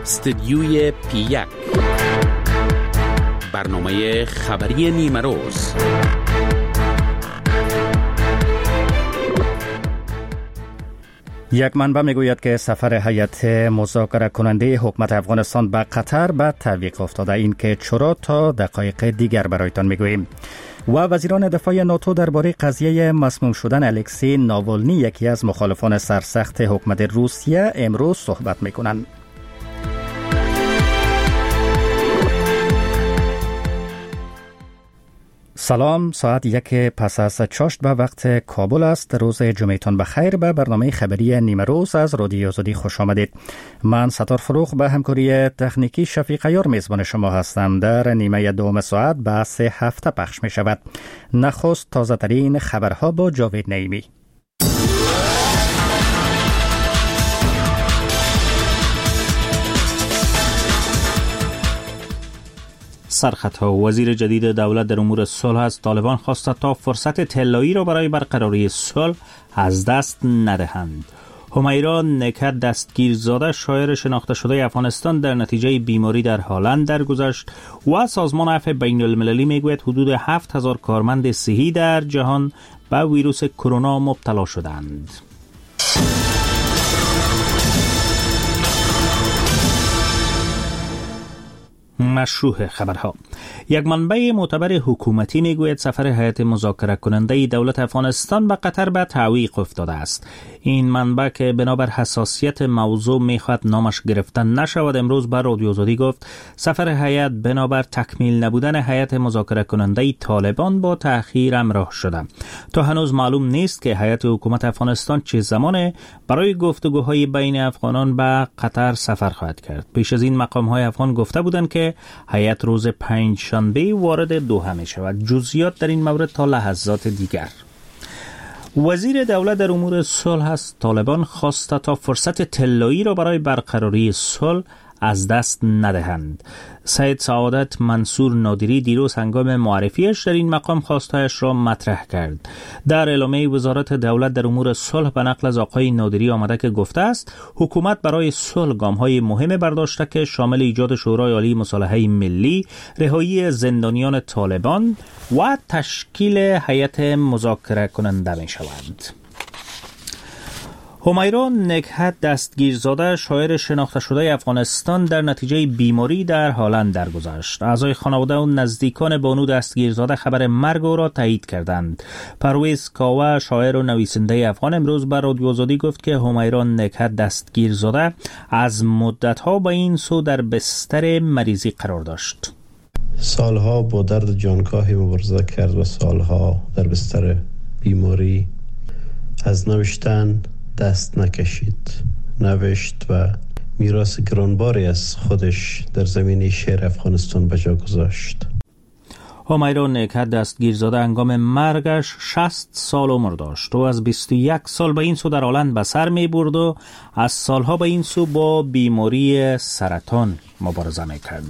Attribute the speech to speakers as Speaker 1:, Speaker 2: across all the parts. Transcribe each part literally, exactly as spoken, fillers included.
Speaker 1: استدیوی پی یک، برنامه خبری نیمه روز.
Speaker 2: یک منبع میگوید که سفر هیئت مذاکره کننده حکومت افغانستان به قطر به تعویق افتاده. این که چرا تا دقایق دیگر برایتان میگوییم. و وزیران دفاع ناتو درباره قضیه مسموم شدن الکسی ناوالنی، یکی از مخالفان سرسخت حکومت روسیه، امروز صحبت میکنند. سلام، ساعت یک پس از چاشت به وقت کابل است. روز جمعتان بخیر. به برنامه خبری نیمه روز از رادیو آزادی خوش آمدید. من ستار فروغ به همکاری تکنیکی شفیق عیار میزبان شما هستم. در نیمه دوم ساعت بحث هفته پخش می شود. نخست تازه ترین خبرها با جاوید نعیمی.
Speaker 3: سرخطها. وزیر جدید دولت در امور صلح از طالبان خواسته تا فرصت طلایی را برای برقراری صلح از دست ندهند. همیرا نکهت دستگیرزاده، شاعر شناخته شده افغانستان، در نتیجه بیماری در هلند درگذشت و سازمان عفو بین المللی میگوید حدود هفت هزار کارمند صحی در جهان به ویروس کرونا مبتلا شدند. مشروع خبرها. یک منبع معتبر حکومتی میگوید سفر هیئت مذاکره کننده دولت افغانستان به قطر به تعویق افتاده است. این منبع که بنابر حساسیت موضوع میخواد نامش گرفته نشود، امروز بر رادیو آزادی گفت سفر هیئت بنابر تکمیل نبودن هیئت مذاکره کننده طالبان با تأخیر همراه شده. تا هنوز معلوم نیست که هیئت حکومت افغانستان چه زمان برای گفتگوهای بین افغانان به قطر سفر خواهد کرد. پیش از این مقام‌های افغان گفته بودند که هیئت روز پنج شنبه وارد دوحه می شود. جزئیات در این مورد تا لحظات دیگر. وزیر دولت در امور صلح از طالبان خواسته تا فرصت طلایی را برای برقراری صلح از دست ندهند. سید سعادت منصور نادری دیروز هنگام معرفیش در این مقام خواستهایش را مطرح کرد. در اعلامیه وزارت دولت در امور صلح به نقل از آقای نادری آمده که گفته است حکومت برای صلح گام‌های مهم برداشته که شامل ایجاد شورای عالی مصالحه ملی، رهایی زندانیان طالبان و تشکیل هیئت مذاکره کننده می شود. همیرا نکهت دستگیرزاده، شاعر شناخته شده افغانستان، در نتیجه بیماری در هلند درگذشت. اعضای خانواده و نزدیکان بانو دستگیرزاده خبر مرگ او را تایید کردند. پرویز کاوه، شاعر و نویسنده افغان، امروز بر رادیو آزادی گفت که همیرا نکهت دستگیرزاده از مدت‌ها به این سو در بستر مریضی قرار داشت.
Speaker 4: سالها با درد جانکاهی مبارزه کرد و سالها در بستر بیماری. از نوشتن دست نکشید. نوشت و میراث گرانباری از خودش در زمینه شعر افغانستان به جا گذاشت.
Speaker 3: همیرا نکهت دستگیرزاده هنگام مرگش شصت سال عمر داشت و از بیست و یک سال به این سو در هلند به سر می برد و از سالها به این سو با بیماری سرطان مبارزه می کرد.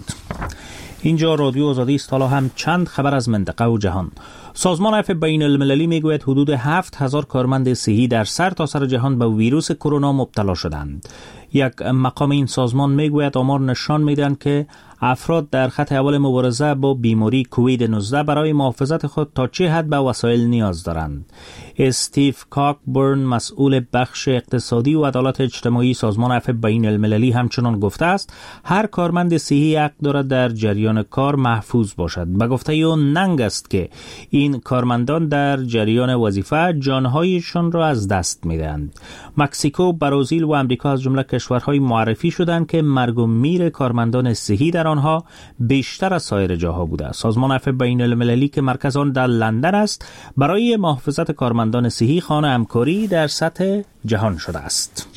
Speaker 3: اینجا رادیو آزادی است. حالا هم چند خبر از منطقه و جهان. سازمان عفو بین المللی میگوید حدود هفت هزار کارمند صحی در سر تا سر جهان به ویروس کرونا مبتلا شدند. یک مقام این سازمان میگوید آمار نشان میدهند که افراد در خط اول مبارزه با بیماری کووید نوزده برای محافظت خود تا چه حد به وسایل نیاز دارند. استیو کاکبرن، مسئول بخش اقتصادی و عدالت اجتماعی سازمان عفو بین المللی، همچنان گفته است هر کارمند صحی حق دارد در جریان کار محفوظ باشد. به گفته او ننگ است که این کارمندان در جریان وظیفه جانهایشان را از دست میدهند. مکزیکو، برزیل و امریکا از جمله کشورهای معرفی شدند که مرگ و میر کارمندان صحی در آنها بیشتر از سایر جاها بوده. سازمان عفو بین المللی که مرکز آن در لندن است، برای محافظت کارمندان صحی خانه همکاری در سطح جهان شده است.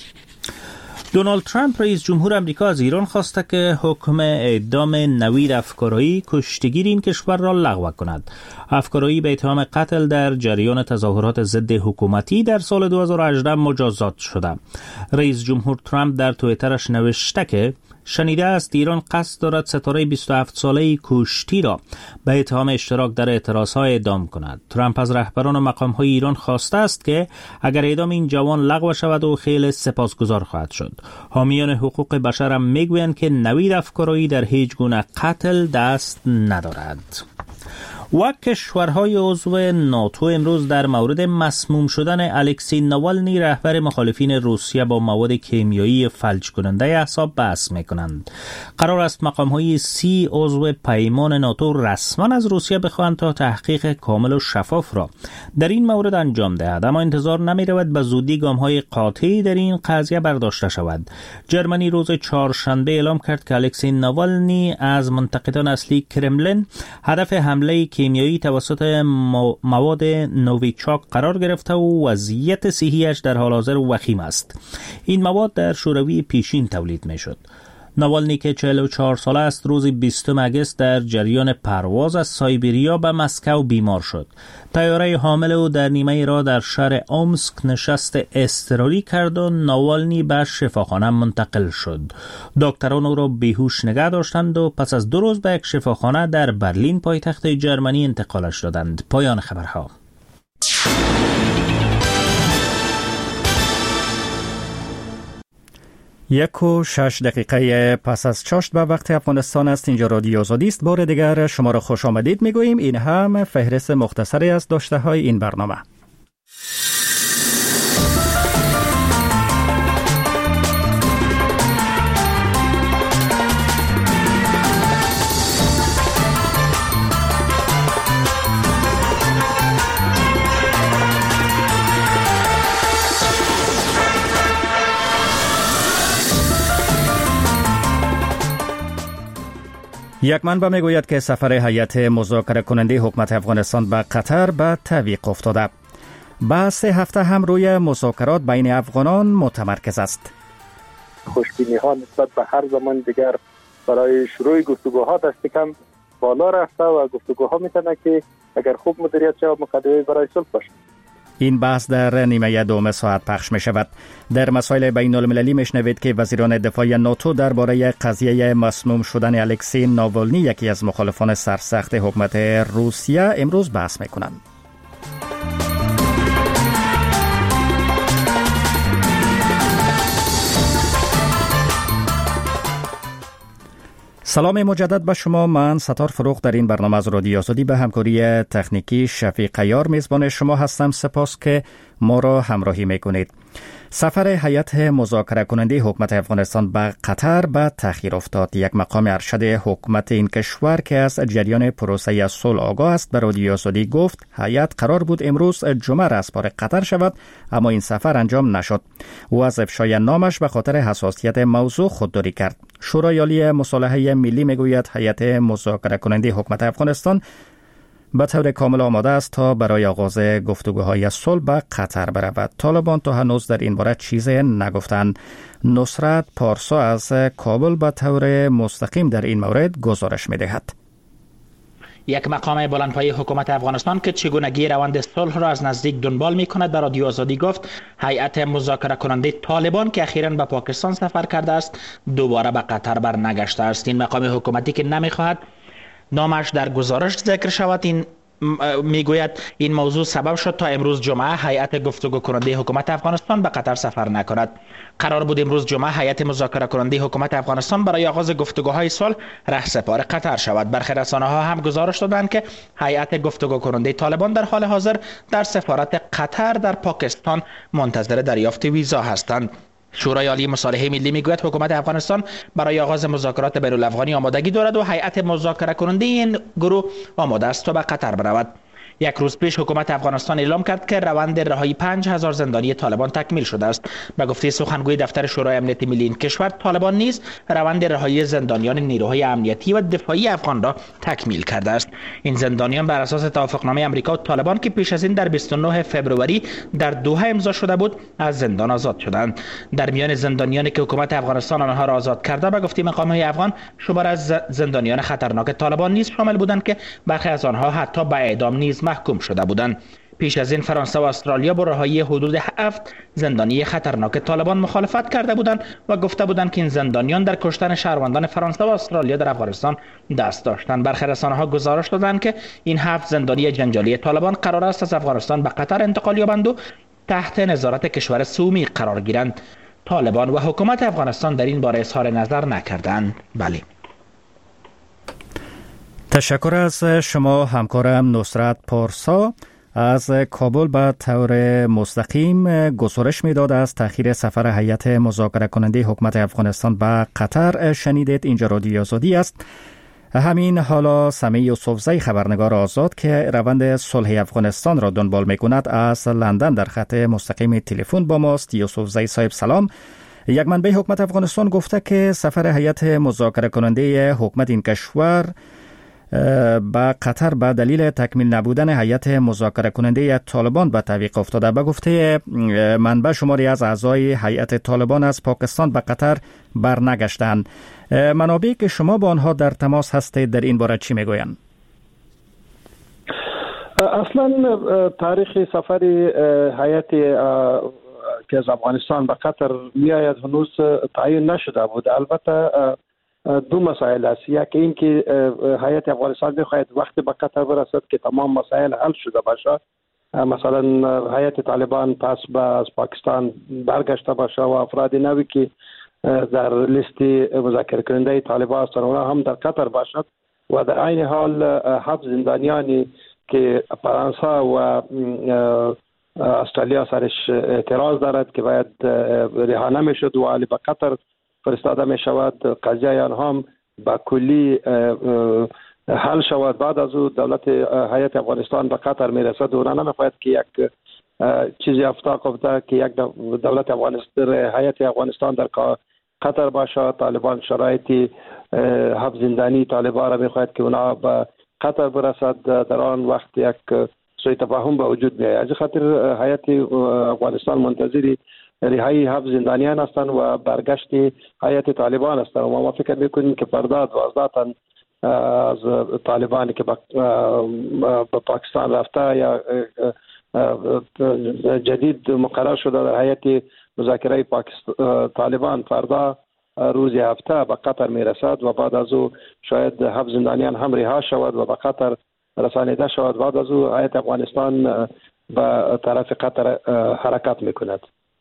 Speaker 3: دونالد ترامپ رئیس جمهور آمریکا از ایران خواسته که حکم اعدام نوید افکارایی، کشتیگیر این کشور را لغو کند. افکارایی به اتهام قتل در جریان تظاهرات ضد حکومتی در سال دو هزار و هجده مجازات شده. رئیس جمهور ترامپ در توییترش نوشته که شنیده است ایران قصد دارد ستاره بیست و هفت ساله کشتی را به اتهام اشتراک در اعتراض‌ها اعدام کند. ترامپ از رهبران و مقام‌های ایران خواسته است که اگر اعدام این جوان لغو شود و خیلی سپاسگزار خواهد شد. حامیان حقوق بشر هم میگویند که نوید افکاری در هیچ گونه قتل دست ندارد. و کشورهای عضو ناتو امروز در مورد مسموم شدن الکسی ناوالنی رهبر مخالفین روسیه با مواد کیمیایی فلج کننده اعصاب بحث میکنند. قرار است مقامهای سی عضو پیمان ناتو رسما از روسیه بخواهند تا تحقیق کامل و شفاف را در این مورد انجام دهد، اما انتظار نمی رود به زودی گام‌های قاطعی در این قضیه برداشته شود. جرمنی روز چهارشنبه اعلام کرد که الکسی ناوالنی از منتقدان اصلی کرملین هدف حمله کیمیایی توسط مواد نوویچاک قرار گرفته و وضعیت صحیش در حال حاضر وخیم است. این مواد در شوروی پیشین تولید می شد. ناوالنی که چهل و چهار ساله است روز بیستم اگست در جریان پرواز از سایبریا به مسکو بیمار شد. طیاره حامل او در نیمه راه در شهر اومسک نشست اضطراری کرد و ناوالنی به شفاخانه منتقل شد. دکتران او را بیهوش نگه داشتند و پس از دو روز به یک شفاخانه در برلین پایتخت جرمنی انتقالش دادند. پایان خبرها.
Speaker 2: یک و شش دقیقه پس از چاشت به وقت افغانستان است. اینجا رادیو آزادی است. بار دیگر شما را خوش آمدید میگوییم. این هم فهرست مختصری از داشته های این برنامه. یک منبع میگوید که سفر هیئت مذاکره کننده حکومت افغانستان به قطر به تعویق افتاده. بعد سه هفته هم روی مذاکرات بین افغانان متمرکز است.
Speaker 5: خوشبینی ها نسبت به هر زمان دیگر برای شروع گفتگوها دست کم بالا رفته و گفتگوها میتونه که اگر خوب مدیریت شود مقدمه برای صلح باشه.
Speaker 2: این بحث در نیمه دوم ساعت پخش می شود. در مسائل بین المللی می شنوید که وزیران دفاع ناتو درباره قضیه مسموم شدن الکسی ناوالنی، یکی از مخالفان سرسخت حکومت روسیه، امروز بحث می کنند. سلام مجدد به شما. من ستار فروغ در این برنامه از رادیو آزادی به همکاری تکنیکی شفیق عیار میزبان شما هستم. سپاس که ما را همراهی میکنید. سفر هیئت مذاکره کننده حکومت افغانستان به قطر به تأخیر افتاد. یک مقام ارشد حکومت این کشور که از جریان پروسه صلح آگاه است به رادیو آزادی گفت هیئت قرار بود امروز جمعه رسپار قطر شود، اما این سفر انجام نشد. او از افشای نامش به خاطر حساسیت موضوع خودداری کرد. شورای عالی مصالحه ملی میگوید هیئت مذاکره کننده حکومت افغانستان به طور کامل آماده است تا برای آغاز گفتگوهای صلح به قطر برود. طالبان تا هنوز در این باره چیزی نگفتند. نصرت پارسا از کابل به طور مستقیم در این مورد گزارش می‌دهد.
Speaker 6: یک مقام بلندپایه حکومت افغانستان که چگونگی روند صلح را از نزدیک دنبال می‌کند در رادیو آزادی گفت هیئت مذاکره کننده طالبان که اخیراً به پاکستان سفر کرده است دوباره به قطر برنگشته است. این مقام حکومتی که نمی‌خواهد نامش در گزارش ذکر شود این میگوید این موضوع سبب شد تا امروز جمعه هیئت گفتگو کننده حکومت افغانستان به قطر سفر نکند. قرار بود امروز جمعه هیئت مذاکره کننده حکومت افغانستان برای آغاز گفتگوهای صلح رهسپار قطر شود. برخی رسانه‌ها هم گزارش دادند که هیئت گفتگو کننده طالبان در حال حاضر در سفارت قطر در پاکستان منتظر دریافت ویزا هستند. شورای عالی مصالحه ملی میگوید حکومت افغانستان برای آغاز مذاکرات بین الافغانی آمادگی دارد و هیئت مذاکره کننده این گروه آماده است تا به قطر برود. یک روز پیش حکومت افغانستان اعلام کرد که روند رهایی پنج هزار زندانی طالبان تکمیل شده است. به گفته سخنگوی دفتر شورای امنیت ملی این کشور، طالبان نیز روند رهایی زندانیان نیروهای امنیتی و دفاعی افغان را تکمیل کرده است. این زندانیان بر اساس توافقنامه آمریکا و طالبان که پیش از این در بیست و نه فوریه در دوحه امضا شده بود از زندان آزاد شدند. در میان زندانیانی که حکومت افغانستان آنها را آزاد کرده به گفته مقام‌های افغان شمار از زندانیان خطرناک طالبان نیز شامل بودند که برخی از آنها حتی به اعدام نیز محکوم شده بودند. پیش از این فرانسه و استرالیا با رهایی حدود هفت زندانی خطرناک طالبان مخالفت کرده بودند و گفته بودند که این زندانیان در کشتن شهروندان فرانسه و استرالیا در افغانستان دست داشتند. برخی رسانه‌ها گزارش دادند که این هفت زندانی جنجالی طالبان قرار است از افغانستان به قطر انتقال یابند و تحت نظارت کشور سومی قرار گیرند. طالبان و حکومت افغانستان در این باره اظهار نظر نکردند. بله.
Speaker 2: تشکر از شما همکارم نصرت پارسا. از کابل به طور مستقیم گزارش میداد از تأخیر سفر هیئت مذاکره کننده حکومت افغانستان به قطر شنیدید. اینجا رادیو آزادی است. همین حالا سمیع یوسفزی خبرنگار آزاد که روند صلح افغانستان را دنبال میکند از لندن در خط مستقیم تلفن با ماست. یوسفزی صاحب سلام. یک منبع حکومت افغانستان گفته که سفر هیئت مذاکره کننده حکومت این کشور با قطر به دلیل تکمیل نبودن هیئت مذاکره کننده طالبان به تعویق افتاده. به گفته منبع شماری از اعضای هیئت طالبان از پاکستان به قطر برنگشتند. منابعی که شما با آنها در تماس هستید در این باره چی میگویند؟
Speaker 5: اصلا تاریخ سفر هیئت که از افغانستان به قطر میآید هنوز تعیین نشده بود. البته دو مسائل است. یک این که هیئت افغانستان میخواهد وقتی به قطر برسد که تمام مسائل حل شده باشه، مثلا هیئت طالبان پس به از پاکستان برگشته باشه و افراد نوی که در لیست مذاکره کننده طالبان هستند اونا هم در قطر باشد و در عین حال هفت زندانیانی که فرانسه و استرالیا سرش اعتراض دارد که باید رها نمیشد و علی به قطر فرستاده می شود، قضیه آنها هم با کلی حل شود. بعد از او دولت هیئت افغانستان به قطر می رسد و اونا نمیخواهد که یک چیزی افتاد افته که یک دولت افغانستان هیئت افغانستان در قطر باشه. طالبان شرایطی هفت زندانی طالبان را میخواهد که اونا به قطر برسد، در آن وقت یک سوء تفاهم به وجود میآید. از خاطر هیئت افغانستان منتظری رهایی هفت زندانیان هستند و برگشت هیئت طالبان هستند و ما فکر میکنیم که فردا دوازده تن از طالبانی که به پاکستان رفته یا جدید مقرر شده در هیئت مذاکره پاکستان طالبان فردا روز هفته به قطر میرسد و بعد از او شاید هفت زندانیان هم رها شود و به قطر رسانیده شود. بعد از او هیئت افغانستان به طرف قطر حرکت میکند.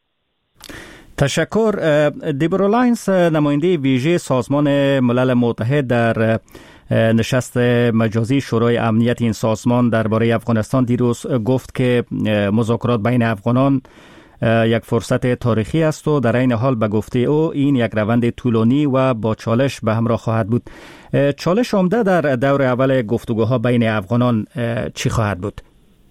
Speaker 2: تشکر. دیبرا لاینز نماینده ویژه سازمان ملل متحد در نشست مجازی شورای امنیت این سازمان درباره افغانستان دیروز گفت که مذاکرات بین افغانان یک فرصت تاریخی است و در این حال به گفته او این یک روند طولانی و با چالش به همراه خواهد بود. چالش عمده در دور اول گفتگوها بین افغانان چی خواهد بود؟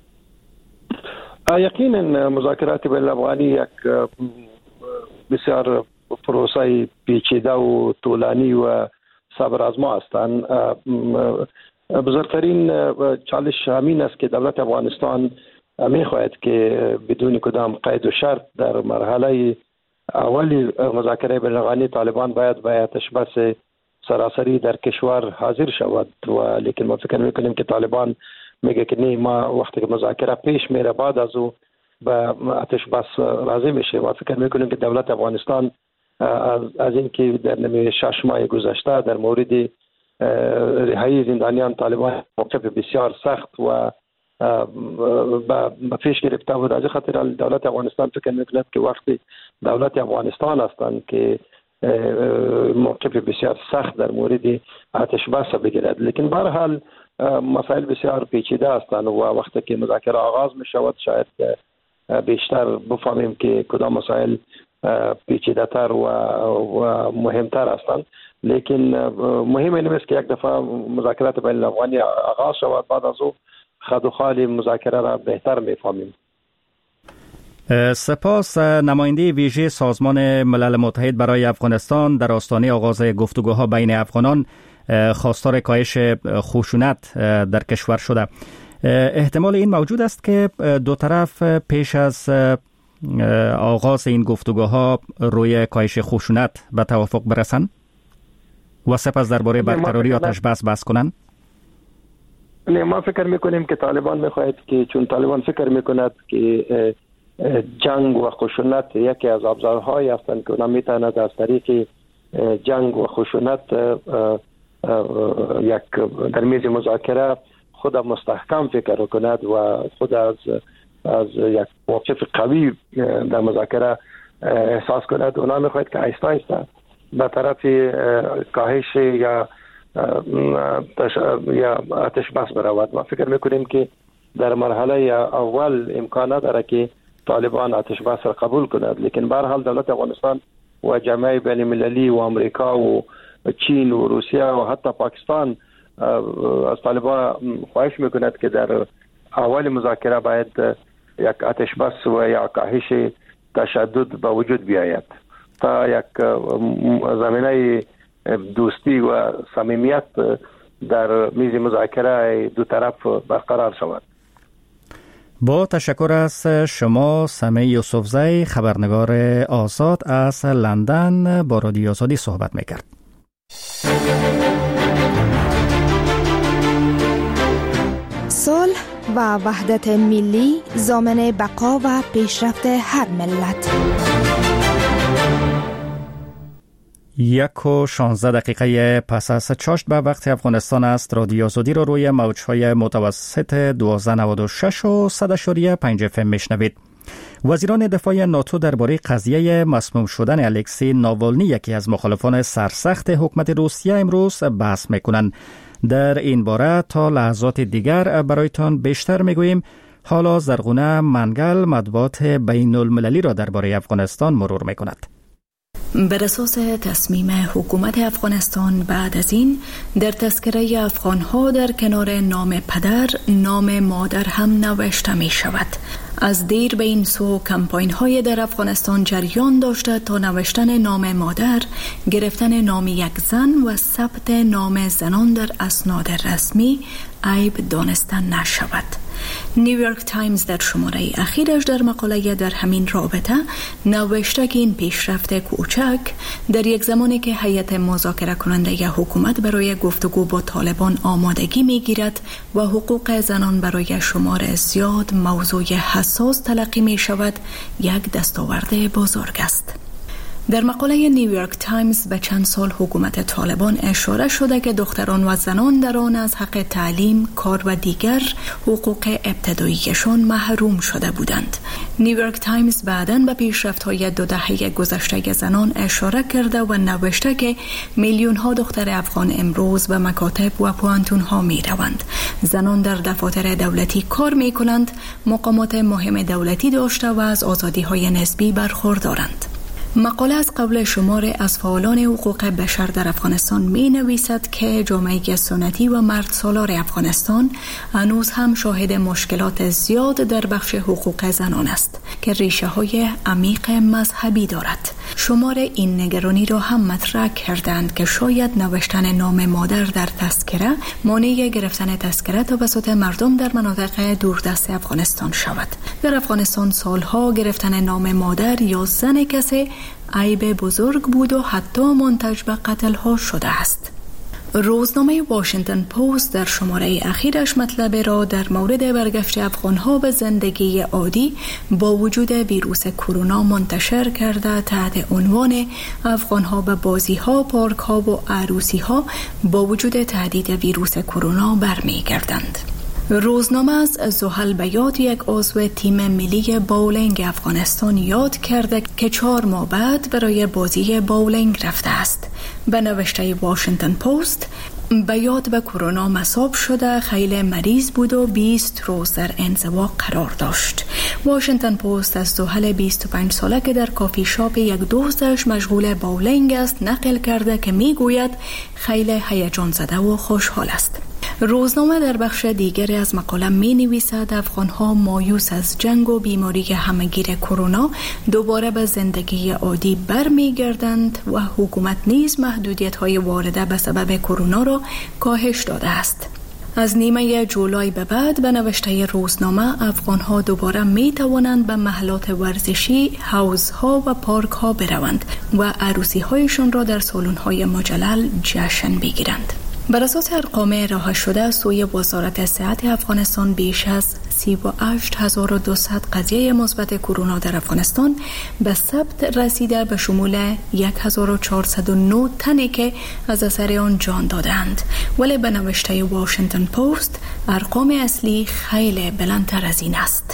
Speaker 5: یقینا مذاکرات بین الافغانی یک بسیار پروسه پیچیده و طولانی و صبر آزما هستند. بزرگترین چالش همین است که دولت افغانستان میخواهد که بدون کدام قید و شرط در مرحله اولی مذاکره بین الافغانی طالبان باید به آتش بس سراسری در کشور حاضر شود و لیکن ما فکر میکنیم که طالبان میگه که نه، ما وقتی که مذاکره پیش میره بعد از او به آتش بس راضی میشه. ما فکر میکنیم که دولت افغانستان از, از این که در نمی شش ماه گذشته در مورد رهایی زندانیان طالبان موقف بسیار سخت و به پیش گرفته بود. از خاطر دولت افغانستان فکر میکند که وقتی دولت افغانستان هستند که موقف بسیار سخت در مورد آتش بس بگیرد. لیکن به هر حال مسائل بسیار پیچیده هستند و وقتی که مذاکره آغاز می شود شاید بیشتر بفهمیم که کدام مسائل پیچیده تر و, و مهمتر هستند. لیکن مهم این است که یک دفعه مذاکرات بین الافغانی آغاز شود بعد از او خد و خال مذاکره را بهتر میفهمیم.
Speaker 2: سپاس. نماینده ویژه سازمان ملل متحد برای افغانستان در آستانه آغاز گفتگوها بین افغانان خواستار کاهش خشونت در کشور شده. احتمال این موجود است که دو طرف پیش از آغاز این گفتگوها روی کاهش خشونت به توافق برسند و سپس درباره برقراری آتش بس بحث کنند.
Speaker 5: نه، ما فکر میکنیم که طالبان میخواهد که چون طالبان فکر میکند که جنگ و خشونت یکی از ابزارهایی هستند که اونا میتواند از طریق جنگ و خشونت یک در میز مذاکره خود مستحکم فکر کند و خود از از یک موقف قوی در مذاکره احساس کند. اونا میخواهد که آهسته آهسته به طرف کاهش یا یا آتش بس برود. ما فکر میکنیم که در مرحله اول امکان نداره که طالبان آتش بس را قبول کند، لیکن به هر حال دولت افغانستان و جامعه بین المللی و امریکا و چین و روسیه و حتی پاکستان از طالبان خواهش میکند که در اول مذاکره باید یک آتش بس و یا کاهش تشدد به وجود بیاید تا یک زمینه دوستی و صمیمیت در میز مذاکره دو طرف برقرار شود.
Speaker 2: با تشکر از شما سمیع یوسفزی، خبرنگار آزاد از لندن با رادیو آزادی صحبت میکرد.
Speaker 7: صلح و وحدت ملی ضامن بقا و پیشرفت هر ملت.
Speaker 2: یک و شانزده دقیقه پس از چاشت به وقت افغانستان است. رادیو آزادی را روی موجهای متوسط دوازده نود و شش و صد اشاریه پنج اف ام میشنوید. وزیران دفاع ناتو درباره قضیه مسموم شدن الکسی ناوالنی، یکی از مخالفان سرسخت حکومت روسیه، امروز بحث میکنند. در این باره تا لحظات دیگر برایتان بیشتر میگوییم. حالا زرغونه منگل مطبوعات بین المللی را درباره افغانستان مرور میکند.
Speaker 8: بر اساس تصمیم حکومت افغانستان بعد از این در تذکره افغانها در کنار نام پدر نام مادر هم نوشته می شود. از دیر به این سو کمپاین های در افغانستان جریان داشته تا نوشتن نام مادر، گرفتن نام یک زن و ثبت نام زنان در اسناد رسمی عیب دانسته نشود. نیویورک تایمز در شماره اخیرش در مقاله در همین رابطه نوشته که این پیشرفت کوچک در یک زمانی که هیئت مذاکره کننده حکومت برای گفتگو با طالبان آمادگی میگیرد و حقوق زنان برای شمار زیاد موضوع حساس تلقی می شود، یک دستاورد بزرگ است. در مقاله نیویورک تایمز به چند سال حکومت طالبان اشاره شده که دختران و زنان در آن از حق تعلیم، کار و دیگر حقوق ابتداییشان محروم شده بودند. نیویورک تایمز بعداً به پیشرفت‌های دو دهه گذشته زنان اشاره کرده و نوشته که میلیون ها دختر افغان امروز به مکاتب و پوانتون ها می روند. زنان در دفاتر دولتی کار می کنند، مقامات مهم دولتی داشته و از آزادی های نسبی برخوردارند. مقاله از قول شمار از فعالان حقوق بشر در افغانستان می نویسد که جامعه سنتی و مرد سالار افغانستان هنوز هم شاهد مشکلات زیاد در بخش حقوق زنان است که ریشه های عمیق مذهبی دارد. شمار این نگرانی را هم مطرح کردند که شاید نوشتن نام مادر در تذکره مانع گرفتن تذکره توسط مردم در مناطق دوردست افغانستان شود. در افغانستان سالها گرفتن نام مادر یا زن کسی عیب بزرگ بود و حتی منتج به قتل ها شده است. روزنامه واشنگتن پست در شماره اخیرش مطلب را در مورد برگشت افغانها به زندگی عادی با وجود ویروس کرونا منتشر کرده تحت عنوان افغانها به بازیها، پارکها و عروسیها با وجود تهدید ویروس کرونا برمیگردند. روزنامه از زحل بیات، یک عضو تیم ملی باولینگ افغانستان، یاد کرده که چهار ماه بعد برای بازی باولینگ رفته است. به نوشته واشنگتن پست، بیات به کرونا مصاب شده، خیلی مریض بود و بیست روز در انزوا قرار داشت. واشنگتن پست از زحل بیست و پنج ساله که در کافی شاپ یک دوستش مشغول باولینگ است نقل کرده که میگوید خیلی هیجان زده و خوشحال است. روزنامه در بخش دیگری از مقاله می نویسد افغانها مایوس از جنگ و بیماری همهگیر کرونا دوباره به زندگی عادی برمی گردند و حکومت نیز محدودیت های وارده به سبب کرونا را کاهش داده است. از نیمه جولای به بعد به نوشته روزنامه افغانها دوباره می توانند به محلات ورزشی، حوضها و پارکها بروند و عروسی هایشان را در سالن های مجلل جشن بگیرند. بر اساس ارقام ارائه شده سوی وزارت صحت افغانستان بیش از سی و هشت هزار و دویست قضیه مثبت کرونا در افغانستان به ثبت رسیده به شمول هزار و چهارصد و نه تنی که از اثر آن جان دادند، ولی به نوشته واشنگتن پست ارقام اصلی خیلی بلندتر از این است.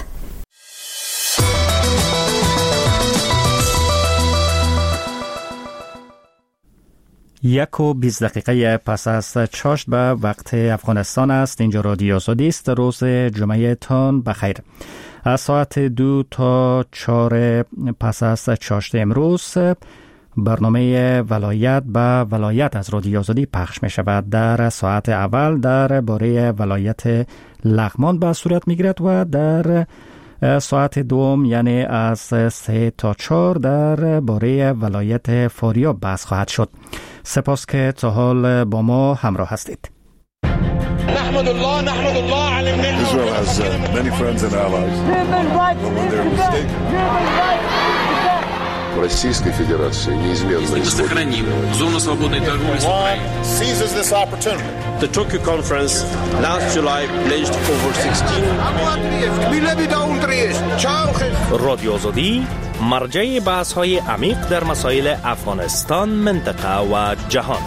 Speaker 2: یک و بیست دقیقه پس از چاشت به وقت افغانستان است. اینجا رادیو آزادی است. روز جمعه تان بخیر. از ساعت دو تا چهار پس از چاشت امروز برنامه ولایت به ولایت از رادیو آزادی پخش می شود. در ساعت اول در باره ولایت لغمان به صورت می گیرد و در ساعت دوم یعنی از سه تا چهار در باره ولایت فاریاب بحث خواهد شد. سپاس که تا حال با ما همراه هستید.
Speaker 9: نحمد الله نحمد الله على المنه.
Speaker 10: Israel has uh, many friends and allies. But when they're mistaken. Российской Федерации неизменно
Speaker 1: сохраним зону свободной торговли с Украиной.
Speaker 9: Seizes this opportunity.
Speaker 11: The Tokyo conference last July pledged over sixteen.
Speaker 12: رادیو آزادی مرجع بحث‌های عمیق در مسائل افغانستان، منطقه و جهان.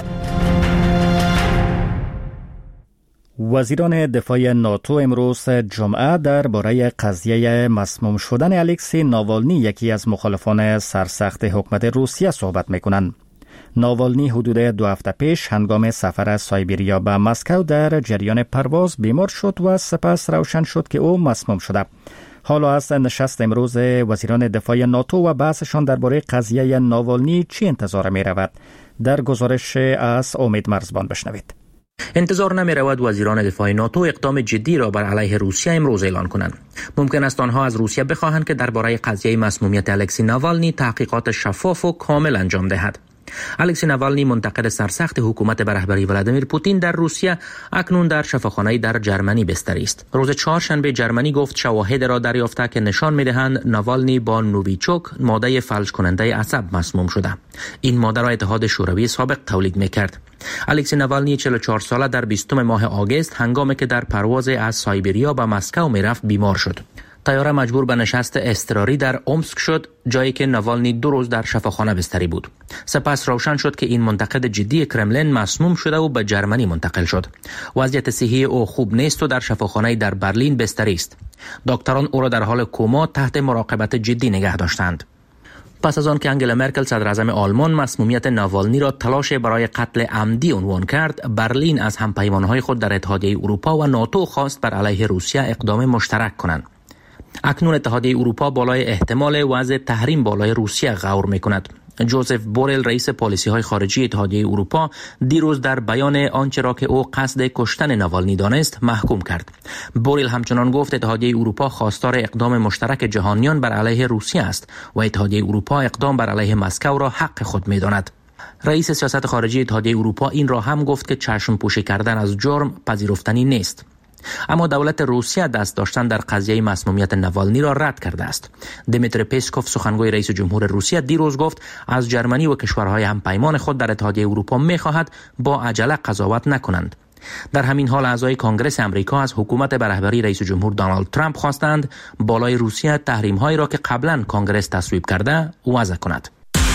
Speaker 2: وزیران دفاع ناتو امروز جمعه درباره قضیه مسموم شدن الکسی ناوالنی یکی از مخالفان سرسخت حکومت روسیه صحبت میکنند. ناوالنی حدود دو هفته پیش هنگام سفر از سایبریا به مسکو در جریان پرواز بیمار شد و سپس روشن شد که او مسموم شده. حالا از نشست امروز وزیران دفاع ناتو و بحثشان درباره قضیه ناوالنی چی انتظار می رود؟ در گزارش از امید مرزبان بشنوید.
Speaker 13: انتظار نمی رود وزیران دفاع ناتو اقدام جدی را بر علیه روسیه امروز اعلان کنند. ممکن است آنها از روسیه بخواهند که درباره قضیه مسمومیت الکسی ناوالنی تحقیقات شفاف و کامل انجام دهد. الکسی ناوالنی منتقد سرسخت حکومت به رهبری ولادیمیر پوتین در روسیه اکنون در شفاخانه در جرمنی بستری است. روز چهارشنبه جرمنی گفت شواهد را دریافته که نشان می‌دهند ناوالنی با نوویچوک ماده فلج کننده عصب مسموم شده. این ماده را اتحاد شوروی سابق تولید می‌کرد. الکسی ناوالنی چهل و چهار ساله در بیستم ماه آگوست هنگامی که در پرواز از سایبریا به مسکو می‌رفت بیمار شد. طیاره مجبور به نشست اضطراری در اومسک شد، جایی که ناوالنی دو روز در شفاخانه بستری بود. سپس روشن شد که این منتقد جدی کرملین مسموم شده و به جرمنی منتقل شد. وضعیت صحی او خوب نیست و در شفاخانه در برلین بستری است. دکتران او را در حال کما تحت مراقبت جدی نگه داشتند. پس از آن که انگلا مرکل صدر اعظم آلمان مسمومیت ناوالنی را تلاش برای قتل عمدی عنوان کرد، برلین از همپیمانهای خود در اتحادیه اروپا و ناتو خواست بر علیه روسیه اقدام مشترک کنند. اکنون اتحادیه اروپا بالای احتمال وضع تحریم بالای روسیه غور می‌کند. جوزف بورل رئیس پالیسی های خارجی اتحادیه اروپا دیروز در بیان آنچه را که او قصد کشتن ناوالنی دانست محکوم کرد. بورل همچنان گفت اتحادیه اروپا خواستار اقدام مشترک جهانیان بر علیه روسیه است و اتحادیه اروپا اقدام بر علیه مسکو را حق خود می‌داند. رئیس سیاست خارجی اتحادیه اروپا این را هم گفت که چشم پوشی کردن از جرم پذیرفتنی نیست. اما دولت روسیه دست داشتن در قضیه مسمومیت ناوالنی را رد کرده است. دیمیتری پسکوف سخنگوی رئیس جمهور روسیه دیروز گفت از جرمنی و کشورهای همپیمان خود در اتحادیه اروپا می‌خواهد با عجله قضاوت نکنند. در همین حال اعضای کنگره امریکا از حکومت به رهبری رئیس جمهور دونالد ترامپ خواستند بالای روسیه تحریم‌هایی را که قبلا کنگره تصویب کرده وضع کند.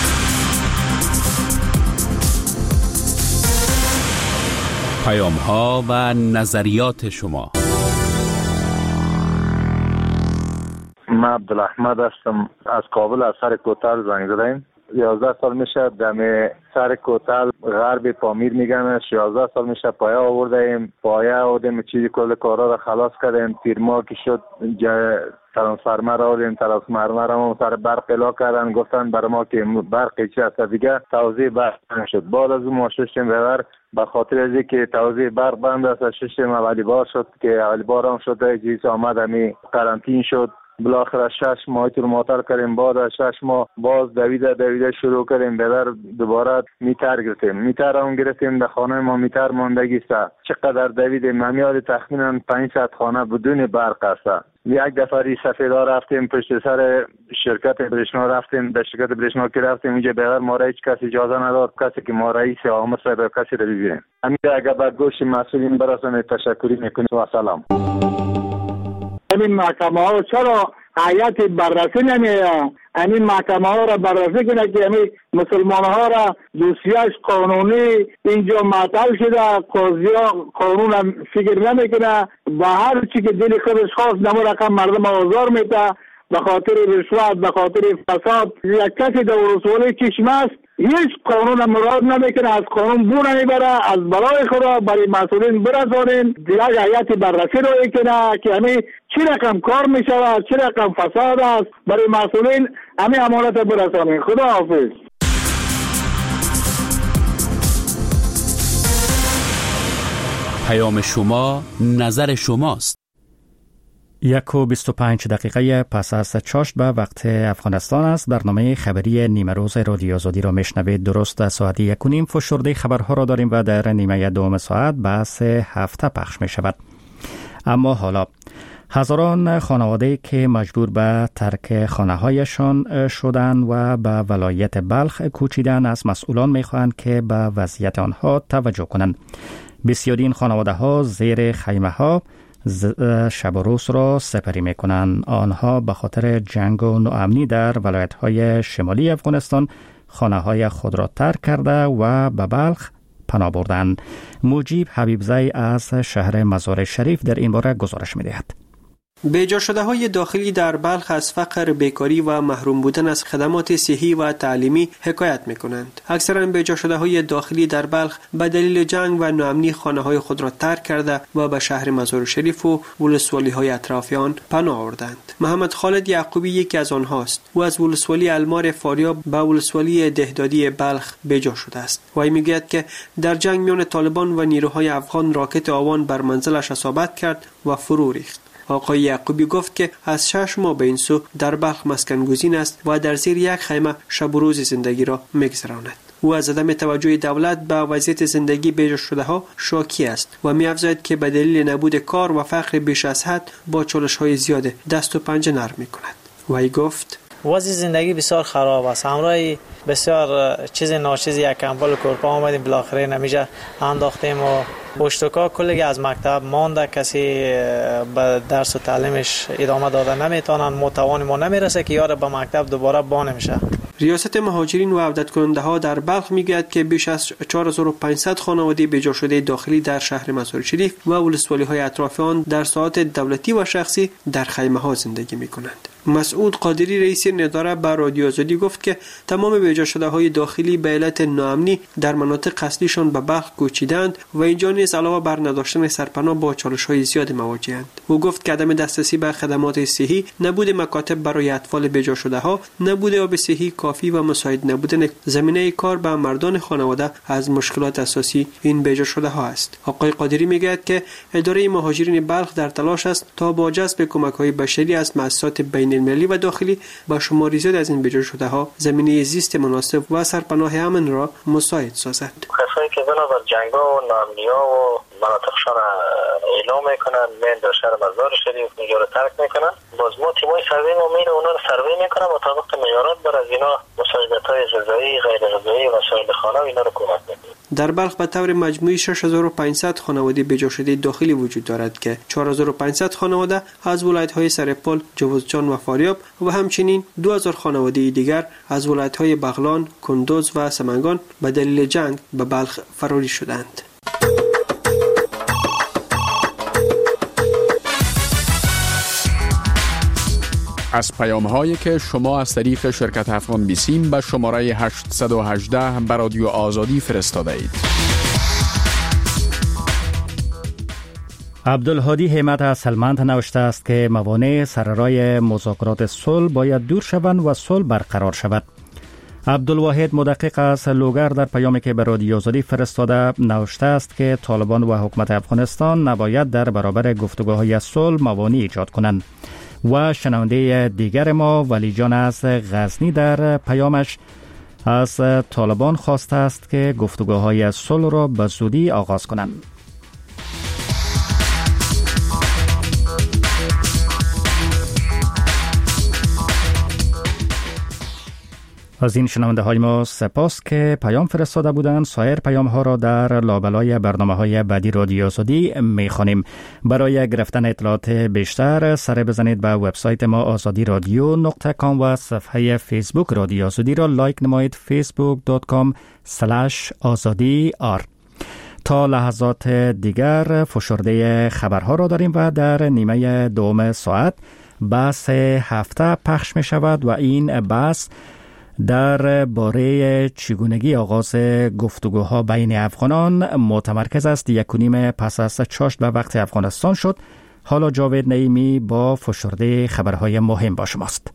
Speaker 1: پیام‌ها و نظریات شما.
Speaker 14: من عبدالاحمد هستم از کابل، از سر کوتل زنگ زدیم. یازده سال میشه دم سر کوتل غرب پامیر میگن. یازده سال میشه پایه آوردیم، پایه آوردیم، چیزی کل کارا را خلاص کردیم. تیر ماه که شد ترانسفرمر آوردیم، ترانسفرمر هم سر برق الا کردن، گفتن برای ما که برق چی هست دیگه توزیع برق شد. بعد از اون ما ششتیم ببر به خاطر از اینکه توزیع برق بند است، ششتیم اولی بار شد که اولی بار هم شد جیس آمد همی قرنطین شد. بالاخره شش ماه طول معطل کردیم. بعد از شش ماه باز دویده دویده شروع کردیم به در دوباره میتر گرفتیم. میتر هم گرفتیم در خانه ما میتر ماندگی است. چقدر دویدیم همیاد تخمینا پانصد خانه بدون برق است. یک دفعه سفیدا رفتیم پشت سر شرکت برشنا رفتیم در شرکت برشنا که رفتیم اونجا بغیر ما را هیچ کسی اجازه نداد کسی که ما رئیس عام است به کسی را ببینیم. همین اگر به گوش مسئولین برسانه تشکری میکنیم و سلام.
Speaker 15: همین محکمه ها چرا هیئت بررسی نمیه؟ همین محکمه ها را بررسی کنه که همین مسلمان ها را دوسیاش قانونی اینجا معطل شده، قاضی ها قانون فکر نمیکنه و هر چی که دل خودش خواست نمو رقم مردم آزار میده به خاطر رشوت، به خاطر فساد. یک کسی در ولسوالی چشم است هیچ قانون مراد نمیکنه، از قانون بو نمیبره، از برای خدا برای مسئولین برسانین یک هیئت بررسی رو کنه که همین چی رقم کار میشود، چی رقم فساد است، برای مسئولین همین امانت برسانین. خدا حافظ.
Speaker 1: پیام شما نظر شماست.
Speaker 2: یک و بیست و پنج دقیقه پس از چاشت به وقت افغانستان است. برنامه خبری نیمه روز رادیو آزادی را میشنوید. درست ساعت یک و نیم فشرده خبرها را داریم و در نیمه دوم ساعت بحث هفته پخش می شود. اما حالا هزاران خانواده که مجبور به ترک خانه هایشان شدن و به ولایت بلخ کوچیدن از مسئولان می خواهند که به وضعیت آنها توجه کنند. بسیاری این خانواده ها زیر خیمه ها شب و روز را سپری می کنند. آنها به خاطر جنگ و ناامنی در ولایت های شمالی افغانستان خانه های خود را ترک کرده و به بلخ پناه بردند. مجیب حبیبزی از شهر مزار شریف در این باره گزارش می دهد.
Speaker 16: بیجا شده های داخلی در بلخ از فقر، بیکاری و محروم بودن از خدمات صحی و تعلیمی حکایت می کنند. اکثرا بیجا شده های داخلی در بلخ به دلیل جنگ و ناامنی خانه های خود را ترک کرده و به شهر مزار شریف و ولسوالی های اطرافیان پناه آوردند. محمد خالد یعقوبی یکی از آنهاست. او از ولسوالی المار فاریاب به ولسوالی دهدادی بلخ بیجا شده است. وی میگوید که در جنگ میان طالبان و نیروهای افغان راکت آوان بر منزلش اصابت کرد و فرو ریخت. آقای یعقوبی گفت که از شش ماه به این سو در بلخ مسکن گزین است و در زیر یک خیمه شب و روز زندگی را می‌گذراند. او از عدم توجه دولت به وضعیت زندگی بیجا شده ها شاکی است و می‌افزاید که به دلیل نبود کار و فقر بیش از حد با چالش‌های زیاد دست و پنجه نرم می‌کند. وی گفت
Speaker 17: وضع زندگی بسیار خراب است. همراه بسیار چیز ناچیز یک کمبل کورپا آمدیم بالاخره نمیشه انداختیم و پشتکا کلی از مکتب مانده، کسی به درس و تعلیمش ادامه داده نمیتونن، متوان ما نمیرسه که یار به مکتب دوباره با نمیشه.
Speaker 16: ریاست مهاجرین و عودت کننده ها در بلخ میگوید که بیش از چهار هزار و پانصد خانواده بیجا شده داخلی در شهر مزار شریف و ولسوالی های اطراف آن در ساعات دولتی و شخصی در خیمه ها زندگی میکنند. مسعود قادری رئیس نداره به رادیو آزادی گفت که تمام بیجا شده های داخلی به علت ناامنی در مناطق اصلیشان به بلخ کوچیدند و اینجا نیز علاوه بر نداشتن سرپناه با چالش های زیاد مواجهند. او گفت که عدم دسترسی به خدمات صحی، نبود مکاتب برای اطفال بیجا شده ها، نبود آب صحی کافی و مساعد نبودن زمینه کار به مردان خانواده از مشکلات اساسی این بیجا شده ها است. آقای قادری میگوید که اداره مهاجرین بلخ در تلاش است تا با جذب کمک های بشری از مؤسسات بین المللی و داخلی با شماری زیاد از این بیجا شده ها زمینه زیست مناسب و سرپناه امن را مساعد سازد.
Speaker 18: کسایی که بنابر جنگا و ناامنی‌ها و مناطقشان اعلام میکنن من در شهر مزار شریف اینجا رو ترک میکنن، باز ما تیمای سروی ما میره اونا رو سروی میکنن مطابق معیارات بر از اینا مساعدت‌های غذایی، غیر غذایی، وسایل خانه و اینا رو کمک میکنن.
Speaker 16: در بلخ به طور مجموعی شش هزار و پانصد خانواده بیجا شده داخلی وجود دارد که چهار هزار و پانصد خانواده از ولایت‌های سرپل، جوزجان و فاریاب و همچنین دو هزار خانواده دیگر از ولایت‌های بغلان، کندوز و سمنگان به دلیل جنگ به بلخ فراری شدند.
Speaker 1: از پیام هایی که شما از طریق شرکت افغان بیسیم به شماره هشت یک هشت به رادیو آزادی فرستاده اید.
Speaker 2: عبدالهادی همت از هلمند نوشته است که موانع سررای مذاکرات صلح باید دور شوند و صلح برقرار شود. عبدالواحد مدقق از لوگر در پیامی که به رادیو آزادی فرستاده نوشته است که طالبان و حکومت افغانستان نباید در برابر گفتگوهای صلح موانع ایجاد کنند. و شنونده دیگر ما ولی جان از غزنی در پیامش از طالبان خواسته است که گفتگوهای صلح را به زودی آغاز کنند. از این شنونده های ما سپاس که پیام فرستاده بودند. سایر پیام ها را در لابلای برنامه های بعدی رادیو آزادی می خوانیم. برای گرفتن اطلاعات بیشتر سر بزنید به وبسایت ما آزادی رادیو نقطه کام و صفحه فیسبوک رادیو آزادی را لایک نمایید فیسبوک دات کام اسلش آزادی آر. تا لحظات دیگر فشرده خبرها را داریم و در نیمه دوم ساعت بحث هفته پخش می شود و این بحث در باره چگونگی آغاز گفتگوها بین افغانان متمرکز است. یک و نیم پس از چاشت به وقت افغانستان شد. حالا جاوید نعیمی با فشرده خبرهای مهم با شماست.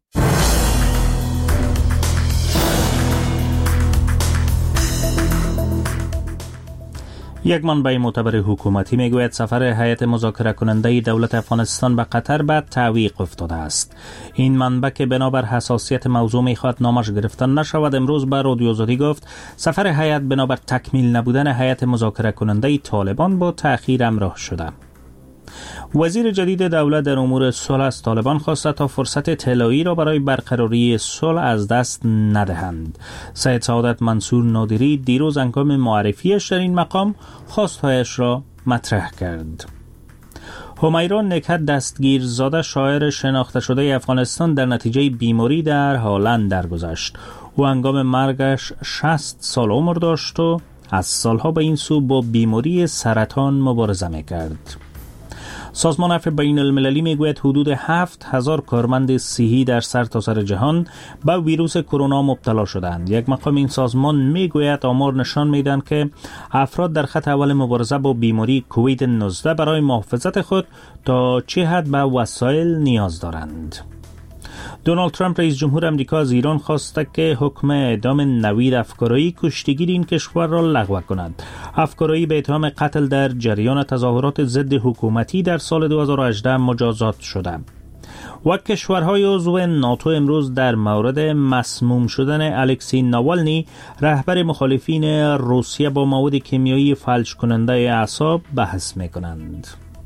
Speaker 3: یک منبع معتبر حکومتی میگوید سفر هیئت مذاکره کننده دولت افغانستان به قطر به تعویق افتاده است. این منبع که بنابر حساسیت موضوع میخواد نامش گرفته نشود امروز به رادیو آزادی گفت سفر هیئت بنابر تکمیل نبودن هیئت مذاکره کننده طالبان با تأخیر همراه شده. وزیر جدید دولت در امور صلح از طالبان خواسته تا فرصت طلایی را برای برقراری صلح از دست ندهند. سید سعادت منصور نادری دیروز هنگام معرفیش در این مقام خواستهایش را مطرح کرد. همیرا نکهت دستگیرزاده شاعر شناخته شده افغانستان در نتیجه بیماری در هالند درگذشت. او هنگام مرگش شصت سال عمر داشت و از سالها به این سو با بیماری سرطان مبارزه می‌کرد. سازمان عفو بین المللی میگوید حدود هفت هزار کارمند صحی در سرتاسر جهان به ویروس کرونا مبتلا شدند. یک مقام این سازمان میگوید آمار نشان میدهند که افراد در خط اول مبارزه با بیماری کووید نوزده برای محافظت خود تا چه حد به وسایل نیاز دارند. دونالد ترامپ رئیس جمهور امریکا از ایران خواسته که حکم اعدام نوید افکارایی کشتیگیر این کشور را لغو کند. افکارایی به اتهام قتل در جریان تظاهرات ضد حکومتی در سال دو هزار و هجده مجازات شده. و کشورهای عضو ناتو امروز در مورد مسموم شدن الکسی ناوالنی رهبر مخالفین روسیه با مواد کیمیایی فلج کننده اعصاب بحث می‌کنند.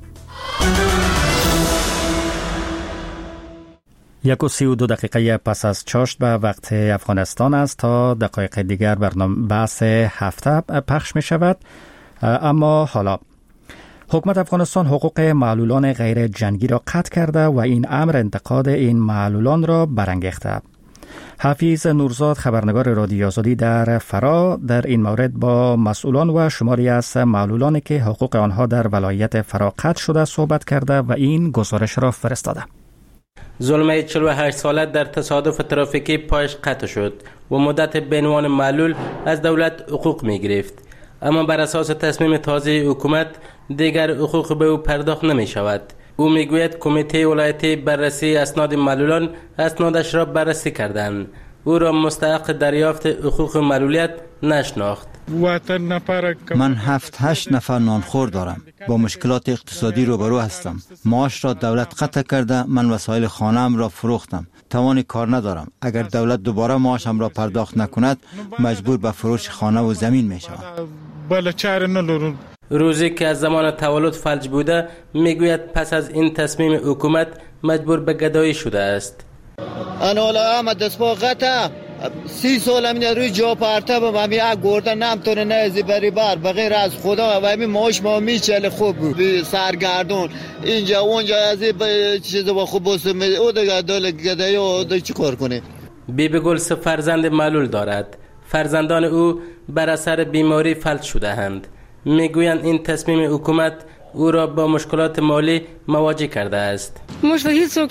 Speaker 2: یک و سی و دو دقیقه پس از چاشت به وقت افغانستان است. تا دقایق دیگر برنامه بحث هفته پخش می شود. اما حالا حکومت افغانستان حقوق معلولان غیر جنگی را قطع کرده و این امر انتقاد این معلولان را برانگیخته. حفیظ نورزاد خبرنگار رادیو آزادی در فرا در این مورد با مسئولان و شماری از معلولانی که حقوق آنها در ولایت فرا قطع شده صحبت کرده و این گزارش را فرستاده.
Speaker 19: ظلمه چهل و هشت ساله در تصادف ترافیکی پایش قطع شد و مدت به عنوان معلول از دولت حقوق می گرفت، اما بر اساس تصمیم تازه حکومت دیگر حقوق به او پرداخت نمی شود. او می گوید کمیته ولایتی بررسی اسناد معلولان اسنادش را بررسی کردند. او را مستحق دریافت حقوق معلولیت نشناخت.
Speaker 20: من هفت هشت نفر نانخور دارم. با مشکلات اقتصادی روبرو هستم. معاش را دولت قطع کرده. من وسایل خانه‌ام را فروختم. توان کار ندارم. اگر دولت دوباره معاشم را پرداخت نکند مجبور به فروش خانه و زمین می شوم.
Speaker 19: روزی که از زمان تولد فلج بوده میگوید پس از این تصمیم حکومت مجبور به گدایی شده است.
Speaker 21: انا ولا احمد دسپا قطع سی سال همین روی جا پرتب و همین یک گرده نمتونه نهزی بری بر بغیر از خدا و همین معاش ما میچله خوب بود سرگردون اینجا اونجا از این چیز با خوب بسته او دیگه دل گدایی و دیگه چی کار کنه.
Speaker 19: بیبی گل سه فرزند معلول دارد. فرزندان او بر اثر بیماری فلج شده اند. میگویند این تصمیم حکومت او را با مشکلات مالی مواجه کرده است.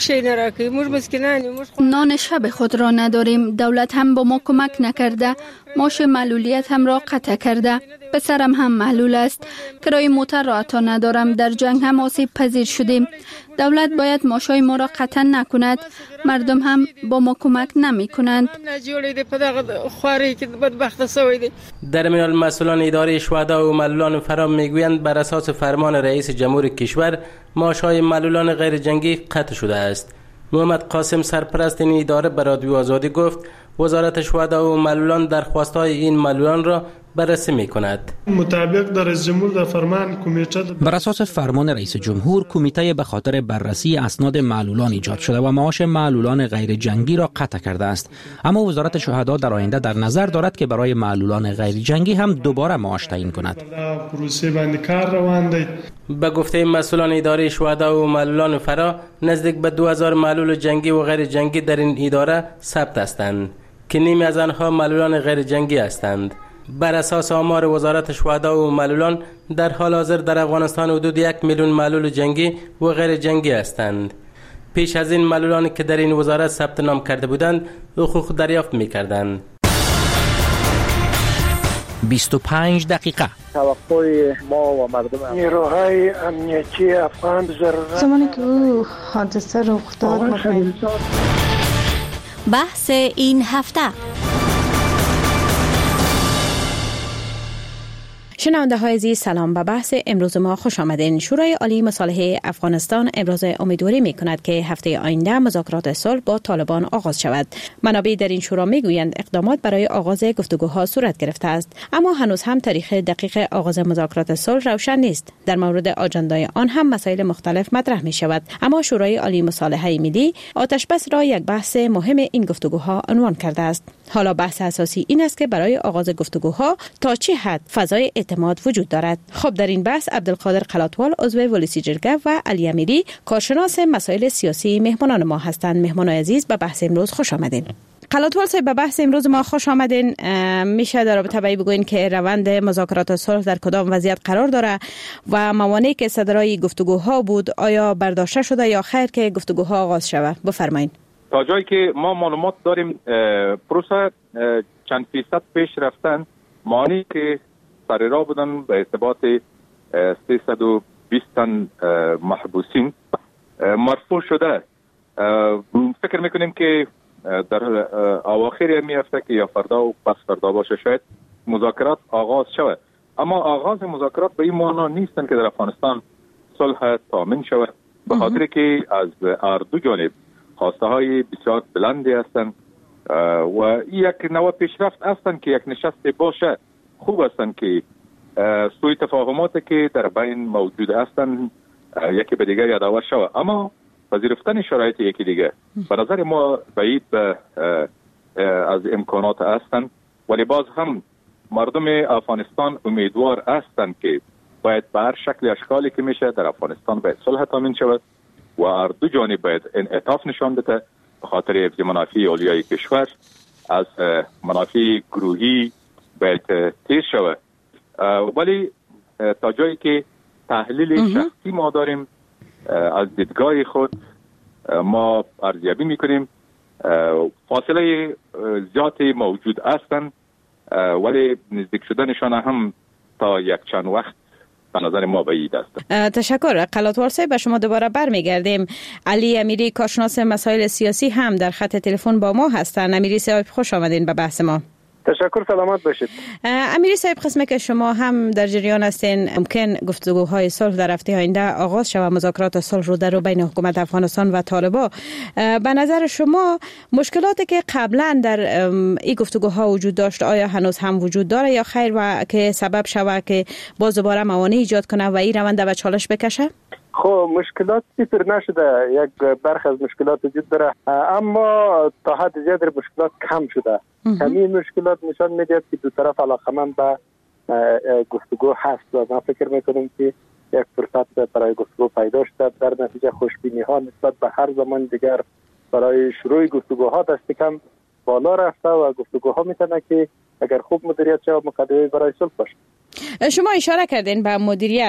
Speaker 22: نان شب خود را نداریم. دولت هم با ما کمک نکرده.
Speaker 4: معاش معلولیت هم را قطع کرده. پسرم هم معلول است. کرای موتر را عطا ندارم. در جنگ هم آسیب پذیر شدیم. دولت باید معاشای ما را قطع نکند. مردم هم با ما کمک نمی کنند.
Speaker 19: در میان مسئولان اداره شهدا و معلولان فرا میگویند بر اساس فرمان رئیس جمهور کشور معاشهای معلولان غیر جنگی قطع شده است. محمد قاسم سرپرست این اداره به رادیو آزادی گفت وزارت شهدا و معلولان درخواست‌های این معلولان را بررسی می‌کند.
Speaker 22: مطابق در رئیس جمهور در فرمان کمیته
Speaker 23: بر اساس فرمان رئیس جمهور کمیته به خاطر بررسی اسناد معلولان ایجاد شده و معاش معلولان غیر جنگی را قطع کرده است. اما وزارت شهدا در آینده در نظر دارد که برای معلولان غیر جنگی هم دوباره معاش تعیین کند.
Speaker 22: پروسه باندې کار روان دی.
Speaker 19: به گفته مسئولان اداره شهدا و معلولان فرا نزدیک به دو هزار معلول جنگی و غیر جنگی در این اداره ثبت هستند که نیمی از آنها معلولان غیر جنگی هستند. بر اساس آمار وزارت شهدا و معلولان در حال حاضر در افغانستان حدود یک میلیون معلول جنگی و غیر جنگی هستند. پیش از این معلولانی که در این وزارت ثبت نام کرده بودند حقوق دریافت می‌کردند.
Speaker 23: بیست و پنج دقیقه.
Speaker 24: توقع ما و مردم
Speaker 25: نیروهای امنیتی افغان ضرورت
Speaker 26: زمانی که او حادثه رخ داد
Speaker 27: بحث این هفته.
Speaker 28: شنونده های عزیز سلام. به بحث امروز ما خوش آمدین. شورای عالی مصالحه افغانستان امروز امیدواری می کند که هفته آینده مذاکرات صلح با طالبان آغاز شود. منابع در این شورا می گویند اقدامات برای آغاز گفتگوها صورت گرفته است، اما هنوز هم تاریخ دقیق آغاز مذاکرات صلح روشن نیست. در مورد آجندای آن هم مسائل مختلف مطرح می شود، اما شورای عالی مصالحه ملی آتش بس را یک بحث مهم این گفتگوها عنوان کرده است. حالا بحث اساسی این است که برای آغاز گفتگوها تا چه حد فضای اعتماد وجود دارد. خب در این بحث عبدالقادر قلاتوال عضو ولیسی جرگه و علی امیری کارشناس مسائل سیاسی مهمانان ما هستند. مهمان عزیز به بحث امروز خوش آمدین. قلاتوال صاحب به بحث امروز ما خوش آمدین. میشه در رابطه با بگوین که روند مذاکرات صلح در کدام وضعیت قرار داره و موانعی که صدرای گفتگوها بود آیا برداشته شده یا خیر که گفتگوها آغاز شود؟ بفرمایید.
Speaker 29: تا جایی که ما معلومات داریم پروسه چند فیصد پیش رفتن. معنی که سر راه بودن به ارتباط سیصد و بیست تن محبوسین مرفوع شده. فکر میکنیم که در اواخر همی هفته که یا فردا و پس فردا باشه شاید مذاکرات آغاز شود. اما آغاز مذاکرات به این معنا نیستن که در افغانستان صلح تامین شود، به خاطر که از هر دو جانب خواسته های بسیار بلندی هستند و یک نوع پیشرفت هستند که یک نشست باشه. خوب هستند که سوی تفاهماتی که در بین موجود هستند یکی به دیگر یادآور شود، اما پذیرفتن شرایط یکی دیگر به نظر ما بعید به از امکانات هستند. ولی باز هم مردم افغانستان امیدوار هستند که باید به هر شکل اشکالی که میشه در افغانستان باید صلح تامین شود و هر دو جانب باید انعطاف نشان بده به خاطر حفظ منافع اولیای کشور. از منافع گروهی باید تیز شود. ولی تا جایی که تحلیل شخصی ما داریم از دیدگاه خود ما ارزیابی میکنیم فاصله زیادی موجود هستند، ولی نزدیک شدنشان هم تا یک چند وقت به نظر ما بعید است.
Speaker 28: تشکر. قلاتوال صاحب به شما دوباره برمیگردیم. علی امیری کارشناس مسائل سیاسی هم در خط تلفن با ما هستند. امیری صاحب خوش آمدین به بحث ما.
Speaker 24: تشکر، سلامت باشید.
Speaker 28: امیری صاحب قسمه که شما هم در جریان هستین ممکن گفتگوهای صلح در هفته آینده آغاز شود، مذاکرات صلح رو در بین حکومت افغانستان و طالبان. به نظر شما مشکلاتی که قبلا در این گفتگوها وجود داشت آیا هنوز هم وجود داره یا خیر و که سبب شود که باز دوباره موانع ایجاد کنه و این روند به چالش بکشه؟
Speaker 24: خب مشکلات صفر نشده، یک برخی از مشکلات وجود داره، اما تا حد زیاد مشکلات کم شده. همین مشکلات نشان میده که دو طرف علاقمند به گفتگو هست و من فکر میکنم که یک فرصت برای گفتگو پیدا شده. در نتیجه خوشبینی ها نسبت به هر زمان دیگر برای شروع گفتگوها دست کم بالا رفته و گفتگوها میتونه که اگر خوب مدیریت شود مقدمه برای صلح باشه.
Speaker 28: شما اشاره کردین به مدیریت.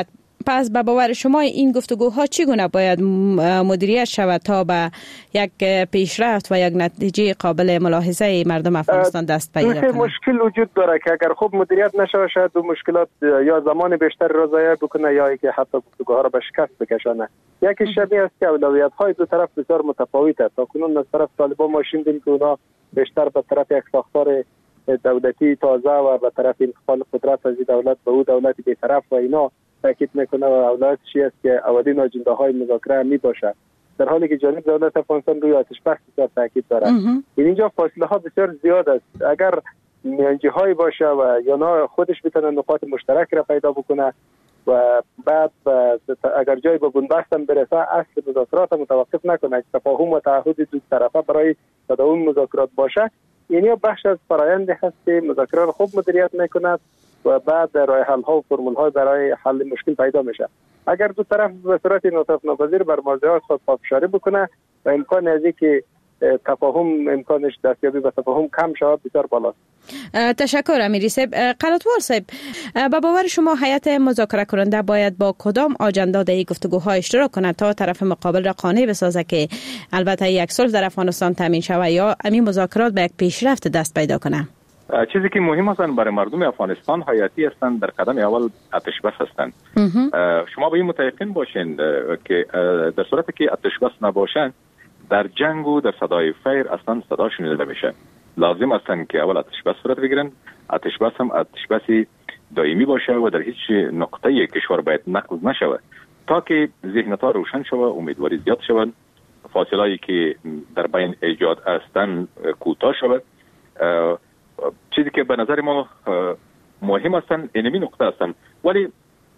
Speaker 28: پس به باور شما این گفتگوها چگونه باید مدیریت شود تا به یک پیشرفت و یک نتیجه قابل ملاحظه مردم افغانستان دست پیدا کنند؟
Speaker 24: مشکل وجود داره که اگر خوب مدیریت نشه شاید دو مشکلات یا زمان بیشتر را ضایع بکنه یا اینکه حتی گفتگوها را به شکست بکشانه. یکی شبیه است که اولویت های دو طرف بسیار متفاوت است. تاکنون از طرف طالبان ما شنیدیم که اونا بیشتر به طرف یک ساختار دولتی تازه و به طرف انتقال قدرت از دولت به او دولت بی‌طرف و اینا تاکید میکنه و اولویتش است که اولین اجنده های مذاکره می باشه، در حالی که جانب دولت افغانستان روی آتش بس بسیار تاکید داره. اینجا فاصله ها بسیار زیاد است. اگر میانجی های باشه و یا نه خودش بتونه نقاط مشترک را پیدا بکنه و بعد اگر جای به بنبست هم برسه اصل مذاکرات متوقف نکنه، تفاهم و تعهد دو طرفه برای تداوم مذاکرات باشه. اینی بخش از فرآیند هست که مذاکرات خوب مدیریت میکند و بعد راه حل ها و فرمول ها برای حل مشکل پیدا میشه. اگر دو طرف به صورت انعطاف ناپذیر بر موضوعات خود پافشاری بکنه و امکان از اینکه تفاهم امکانش دستیابی به تفاهم کم شود بسیار بالاست.
Speaker 28: تشکر امیری صاحب. قلاتوار صاحب، با باور شما هیئت مذاکره کننده باید با کدام آجنده در گفتگوها اشتراک کند تا طرف مقابل را قانع بسازه که البته یک صلح در افغانستان تامین شود یا همین مذاکرات به یک پیشرفت دست پیدا کنه؟
Speaker 29: چیزی که مهم است برای مردم افغانستان حیاتی هستند در قدم اول آتش بس هستند. شما به این متيقن باشین که در صورتی که آتش بس نباشند در جنگ و در صدای فیر اصلا صدا شنیده نمیشه. لازم است که اول آتش بس صورت بگیرن. آتش بس هم آتش بسی دائمی باشه و در هیچ نقطه کشور باید نقض نشود تا که ذهنیت‌ها روشن شود، امیدواری زیاد شود، فاصله‌ای که در بین ایجاد هستند کوتاه شود. چیزی که به نظر ما مهم هستند اینمی نقطه هستند، ولی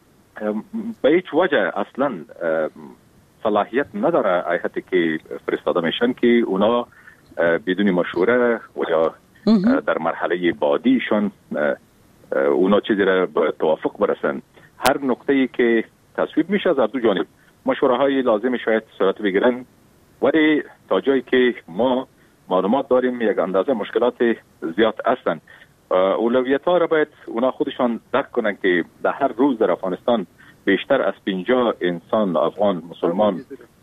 Speaker 29: به هیچ وجه اصلا صلاحیت نداره هیئتی که فرستاده میشن که اونا بدون مشوره و یا در مرحله بعدیشون اونا چیزی را به توافق برسن. هر نقطه‌ای که تصویب میشه از دو جانب مشوره های لازم شاید صورت بگیرن، ولی تا جایی که ما معلومات داریم یک اندازه مشکلات زیاد هستند. اولویت ها را باید اونا خودشان درک کنن که در هر روز در افغانستان بیشتر از پنجاه انسان افغان مسلمان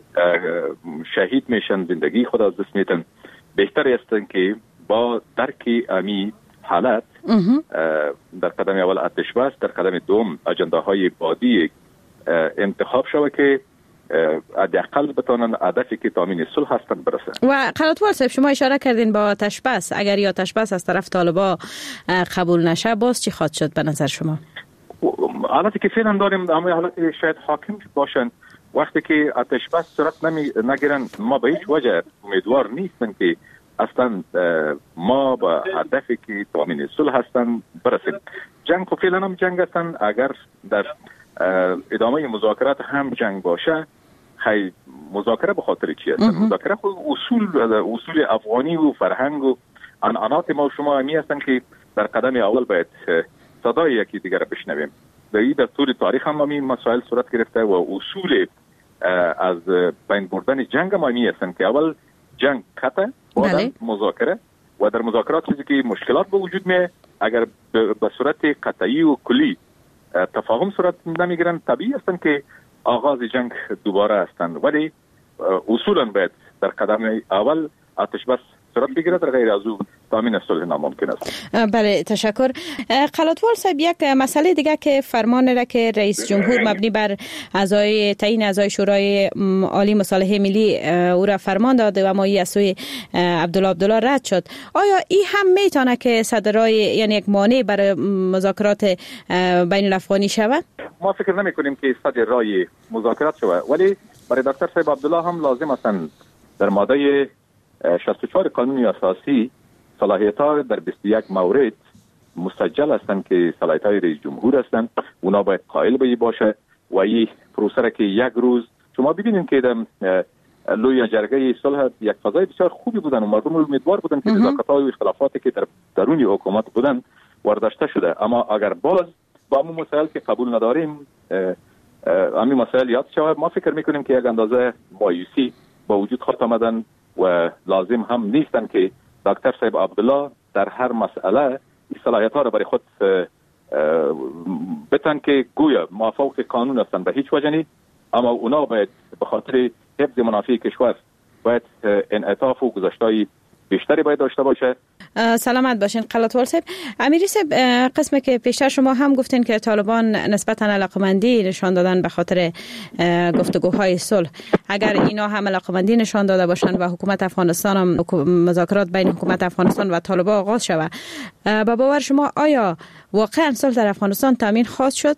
Speaker 29: شهید میشن، زندگی خود از دست میتن. بهتر است که با درک امی حالت در قدم اول آتش بس، در قدم دوم اجنده های بعدی انتخاب شود که حداقل بتونن هدفی که تامین صلح هستند برسن.
Speaker 28: و قلاتوار صاحب، شما اشاره کردین با آتش بس، اگر یا آتش بس از طرف طالبا قبول نشه باز چی خواهد شد به نظر شما؟
Speaker 29: حالتی که فعلا داریم اما حالتی شاید حاکم باشن، وقتی که آتش بس صورت نمی نگیرن ما به هیچ وجه امیدوار نیستن که اصلا ما با هدفی که تامین صلح هستن برسیم. جنگ خب فعلا هم جنگ هستن، اگر در ادامه مذاکرات هم جنگ باشه خیلی مذاکره به خاطر چی هستن؟ مذاکره خود اصول اصول افغانی و فرهنگ و عنعنات ما و شما همی هستن که در قدم اول باید صدای یکی دیگر را بشنویم. در این در طول تاریخ هم همین مسائل صورت گرفته و اصول از بین بردن جنگ هم همی هستن که اول جنگ قطع، بعد مذاکره و در مذاکرات چیزی که مشکلات به وجود می اگر به صورت قطعی و کلی تفاهم صورت نمیگیرن طبیعی هستن که آغاز جنگ دوباره هستند، ولی اصولا باید در قدم اول آتش بس صورت بگیره، در غیر از او تامین صلح ناممکن است.
Speaker 28: بله تشکر. قلاتوار صاحب، یک مسئله دیگه که فرمان را که رئیس جمهور مبنی بر اعضای تعیین اعضای شورای عالی مصالحه ملی او را فرمان داد و مایی از سوی عبدالله عبدالله رد شد، آیا این هم میتونه که صدرای یعنی یک مانع برای مذاکرات بین الافغانی شود؟
Speaker 29: ما فکر نمی کنیم که صدر رای مذاکرات شود، ولی برای دکتر صاحب عبدالله هم لازم است در ماده شصت و چهار قانون اساسی صلاحیت‌ها در بیست و یک مورد مسجل هستند که صلاحیت‌های رئیس جمهور هستند، اونا باید قائل به باشه و این پروسه را که یک روز شما ببینید که در لوی جرگه صلح یک فضای بسیار خوبی بودن و مردم امیدوار بودن که نزاکت‌ها و اختلافاتی که در درون حکومت بودن ورداشته شده، اما اگر باز با همون مسائل که قبول نداریم همین مسائل یاد شود، ما فکر میکنیم که یک اندازه مایوسی با وجود خود آمدن و لازم هم نیستن که دکتر صاحب عبدالله در هر مسئله صلاحیت‌ها را برای خود گفتن که گویا موافق قانون هستند به هیچ وجه نیست، اما اونا باید به خاطر حفظ منافع کشور باید انعطاف و گذاشتای بیشتری باید داشته باشه.
Speaker 28: سلامت باشین قلاتوال صاحب. امیری صاحب، قسمی که پیشتر شما هم گفتین که طالبان نسبتا علاقمندی نشان دادن به خاطر گفتگوهای صلح، اگر اینا هم علاقمندی نشان داده باشن و حکومت افغانستان هم مذاکرات بین حکومت افغانستان و طالبان آغاز شود، با باور شما آیا واقعا صلح در افغانستان تامین خواهد شد؟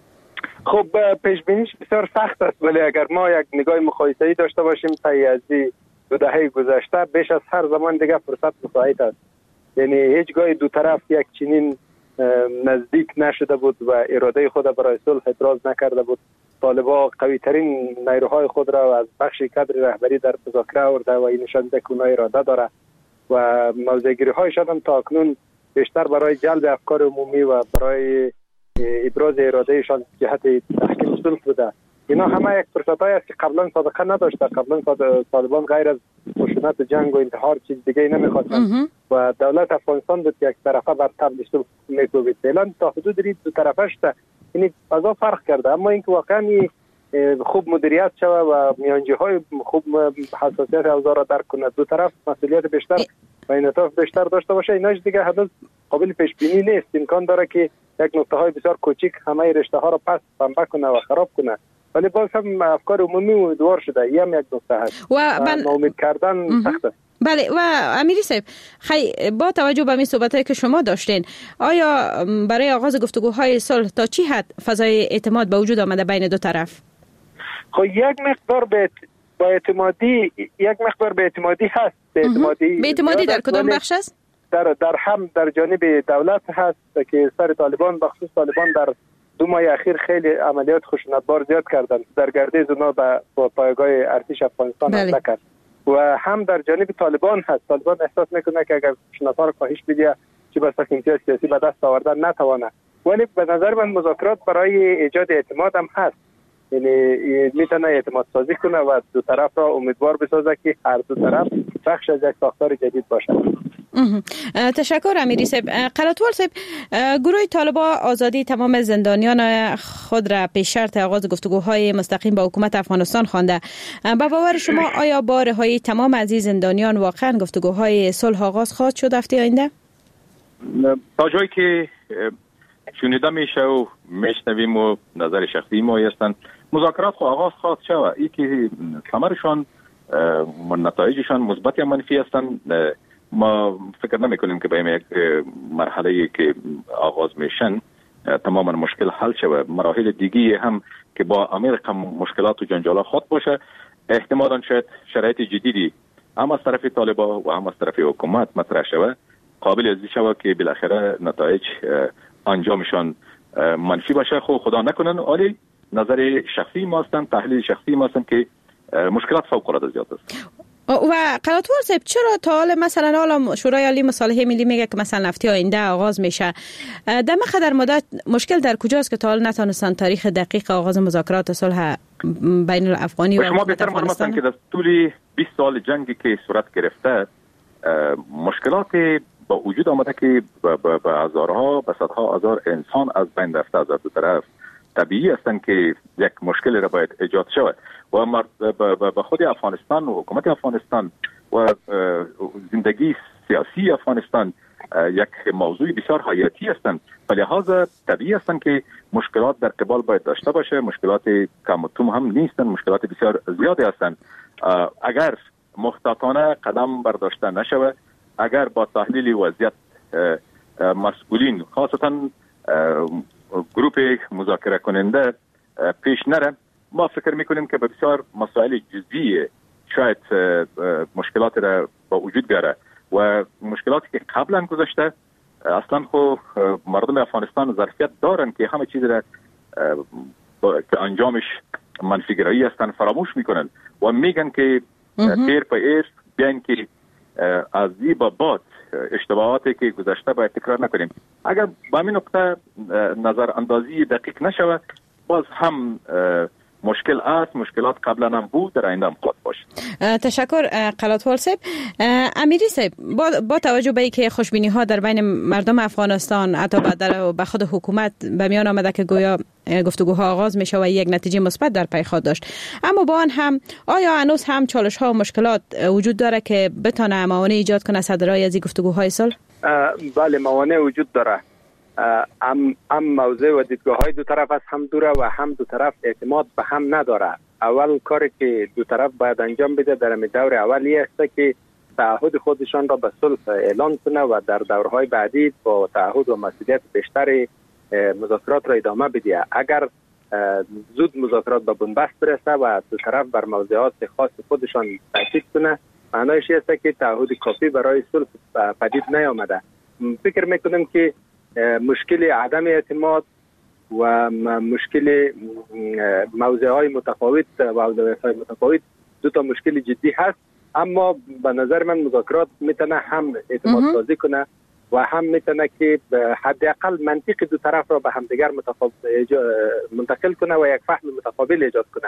Speaker 24: خب پیش بینیش بسیار سخت است، ولی اگر ما یک نگاه مقایسه‌ای داشته باشیم طی از دو دهه گذشته بیش از هر زمان دیگه فرصت مساعد است. یعنی هیچگاه دو طرف یک چنین نزدیک نشده بود و اراده خود برای صلح ابراز نکرده بود. طالبان قوی ترین نیروهای خود را از بخش کادر رهبری در مذاکره آورده و این نشان می‌دهد که اونها اراده داره و موضع‌گیری هایشان هم تا اکنون بیشتر برای جلب افکار عمومی و برای ابراز ارادهشان جهت تحکیم صلح بوده. اینا همه یک فرصتایی است که قبلا سابقه نداشته. قبلا طالبان غیر از خشونت جنگ و انتحار چیز دیگه ای نمیخواستن و دولت افغانستان بود یک طرفه بر تبل صلح میکوبید. فعلا تا حدود رید دو طرفه شده، یعنی فضا فرق کرده، اما اینکه واقعا خوب مدیریت شوه و میانجی‌های خوب حساسیت اوضاع را درک کنه، دو طرف مسئولیت بیشتر و انعطاف بیشتر داشته باشه، ایناش دیگه هنوز قابل پیش بینی نیست. امکان داره که یک نقطه های بسیار کوچیک همه رشته ها را پس پنبه کنه و خراب کنه، ولی باز هم افکار عمومی امیدوار شده. این هم یک نقطه هست و من... ناامید کردن سخت است.
Speaker 28: بله. و امیری صاحب، خی با توجه به این صحبتایی که شما داشتین، آیا برای آغاز گفتگوهای صلح تا چی حد فضای اعتماد به وجود آمده بین دو طرف؟
Speaker 24: خب یک مقدار به با اعتمادی یک مقدار به اعتمادی هست. به اعتمادی
Speaker 28: به اعتمادی در کدام بخش است؟
Speaker 24: در در هم در جانب دولت هست که سر طالبان، بخصوص طالبان در دو ماه اخیر خیلی عملیات خشونتبار زیاد کردن، در گردش اونا به پایگاه ارتش افغانستان حمله کرد و هم در جانب طالبان هست. طالبان احساس میکنه که اگر خشونت‌ها رو کاهش بده چه بسا امتیاز سیاسی به دست آوردن نتوانه، ولی به نظر من مذاکرات برای ایجاد اعتماد هم هست. یعنی میتونه اعتماد سازی کنه و دو طرف را امیدوار بسازه که هر دو طرف بخش از یک ساختار جدید باشه.
Speaker 28: تشکر امیری صاحب. قلاتوال صاحب، گروه طالبان آزادی تمام زندانیان خود را پیش شرط آغاز گفتگوهای مستقیم با حکومت افغانستان خوانده. با باور شما آیا با رهایی تمام از این زندانیان واقعا گفتگوهای صلح آغاز خواهد شد هفته آینده؟
Speaker 29: تا جایی که شنیده میشه و میشنویم و نظر شخصی ما هستند، مذاکرات خو آغاز خواهد شود. ای که ثمرشان نتایجشان مثبت یا منفی هستند، ما فکر نمی کنیم که به یک مرحله که آغاز میشن تماما مشکل حل شود. مراحل دیگه هم که با امیر مشکلات و جنجال خود باشه، احتمالاً شاید شرایط جدیدی هم از طرف طالبان و هم از طرف حکومت مطرح شود، قابل ازدی شود که بالاخره نتایج انجامشان منفی باشه. خب خدا نکنن، ولی نظر شخصی ما هستن، تحلیل شخصی ما هستن که مشکلات فوق العاده زیاد است.
Speaker 28: و قلاتوال صاحب، چرا تا حال مثلا حالا شورای عالی مصالحه ملی میگه که مثلا هفته آینده آغاز میشه، در مقدار مدت مشکل در کجاست که تا حال نتونستن تاریخ دقیق آغاز مذاکرات صلح بین الافغانی و
Speaker 29: شما بهتر معلومه که در طول بیست سال جنگی که صورت گرفته مشکلات با وجود آمده که به هزارها به صدها هزار انسان از بین رفته از دو طرف. طبیعی هستند که یک مشکل را باید ایجاد شود و به خود افغانستان و حکومت افغانستان و زندگی سیاسی افغانستان یک موضوع بسیار حیاتی هستند. ولی لحاظ طبیعی هستند که مشکلات در قبال باید داشته باشه. مشکلات کم و توم هم نیستند، مشکلات بسیار زیادی هستند. اگر محتاطانه قدم برداشته نشود، اگر با تحلیل وضعیت مسئولین خاصتا گروه مذاکره کننده پیش نره، ما فکر میکنیم که به بسیار مسائل جزئی شاید مشکلات را با وجود بیاره و مشکلاتی که قبلا گذاشته اصلا خو مردم افغانستان ظرفیت دارن که همه چیز را که انجامش منفیگرایی هستن فراموش میکنن و میگن که پیر پا ایر بیان که از این با بعد اشتباهاتی که گذشته باید تکرار نکنیم. اگر با این نقطه نظر اندازی دقیق نشود، باز هم مشکل است، مشکلات قبلا هم بود، در آینده هم خواهد باشه.
Speaker 28: تشکر قلاتوال صاحب. امیری صاحب، با, با توجه به اینکه خوشبینی ها در بین مردم افغانستان حتی در به خود حکومت به میان آمده که گویا گفتگوها آغاز میشه و یک نتیجه مثبت در پی خواهد داشت، اما با آن هم آیا هنوز هم چالش ها و مشکلات وجود داره که بتونه موانع ایجاد کنه صدرای از این گفتگوهای صلح؟
Speaker 24: بله، موانع وجود داره. هم هم موضع و دیدگاه های دو طرف از هم دوره و هم دو طرف اعتماد به هم نداره. اول کاری که دو طرف باید انجام بده در دور اولی است که تعهد خودشان را به صلح اعلان کنه و در دورهای بعدی با تعهد و مسئولیت بیشتر مذاکرات را ادامه بده. اگر زود مذاکرات به بنبست برسه و دو طرف بر موضوعات خاص خودشان تاکید کنه، معنایش است که تعهد کافی برای صلح پدید نیامده. فکر میکنم که مشکل عدم اعتماد و مشکل موضوعهای متفاوت و اولویت‌های متفاوت دو تا مشکل جدی هست، اما به نظر من مذاکرات میتونه هم اعتماد سازی کنه و هم میتونه که حداقل منطق دو طرف را به همدیگر منتقل کنه و یک فهم متقابل ایجاد کنه.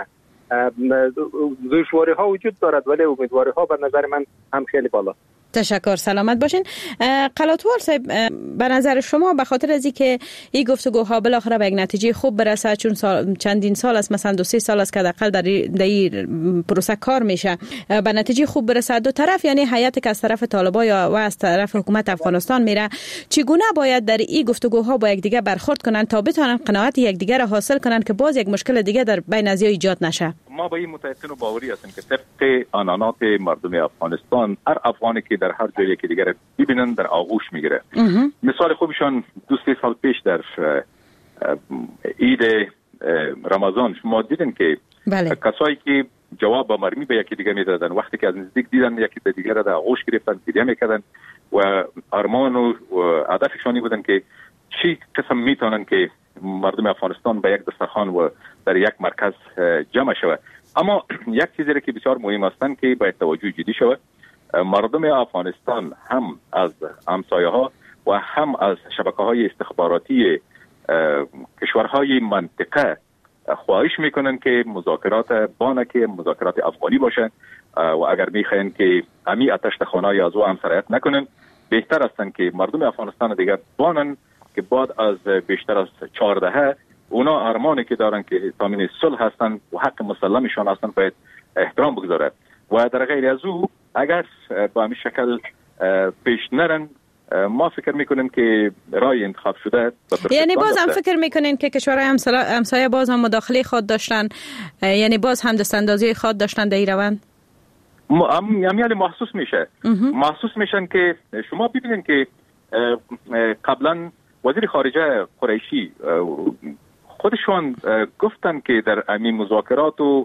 Speaker 24: دشواری ها وجود دارد ولی امیدواری ها به نظر من هم خیلی بالا.
Speaker 28: تشکر، سلامت باشین. قلاتوال صاحب، به نظر شما به خاطر از اینکه این گفتگوها بالاخره به یک نتیجه خوب برسه، چون سال چندین سال است، مثلا دو سه سال است که حداقل در این پروسه کار میشه، به نتیجه خوب برسه دو طرف، یعنی هیئتی که از طرف طالبان یا و از طرف حکومت افغانستان میره، چگونه باید در این گفتگوها با یکدیگر برخورد کنن تا بتونن قناعت یکدیگر را حاصل کنن که باز یک مشکل دیگه در بین از ایجاد نشه؟
Speaker 29: ما به این متأکد و باوری هستیم که طبق آنانات مردم افغانستان هر افغانی که در هر جایی که دیگر ببینن در آغوش میگیره. مثال خوبشان دو سه سال پیش در عید رمضان شما دیدن که بله. کسایی که جواب با مرمی به یکی دیگر میدادن، وقتی که از نزدیک دیدن یکی به دیگر در آغوش گرفتن، گریه میکردن و ارمان و هدفشانی بودن که چی قسم میتونن که مردم افغانستان به یک دسترخوان و در یک مرکز جمع شود. اما یک چیزی که بسیار مهم است که باید توجه جدی شود، مردم افغانستان هم از همسایه ها و هم از شبکه های استخباراتی کشورهای منطقه خواهش میکنن که مذاکرات بانه که مذاکرات افغانی باشن و اگر میخواین که امی آتش خانه‌ای از او هم سرایت نکنن، بهتر هستن که مردم افغانستان دیگر بانن که بعد از بیشتر از چهارده اونا ارمانی که دارن که تامین صلح هستن و حق مسلمشان هستن باید احترام بگذاره و در غیر از او اگر با همین شکل پیش نرن، ما فکر میکنیم که رای انتخاب شده.
Speaker 28: یعنی باز هم فکر میکنین که کشورهای همسایه باز هم مداخله خود داشتن، یعنی باز هم دستاندازی خود داشتن در این روند؟
Speaker 29: یعنی محسوس میشه محسوس میشن که شما ببینید که قبلا وزیر خارجه قریشی خودشون گفتن که در همین مذاکرات و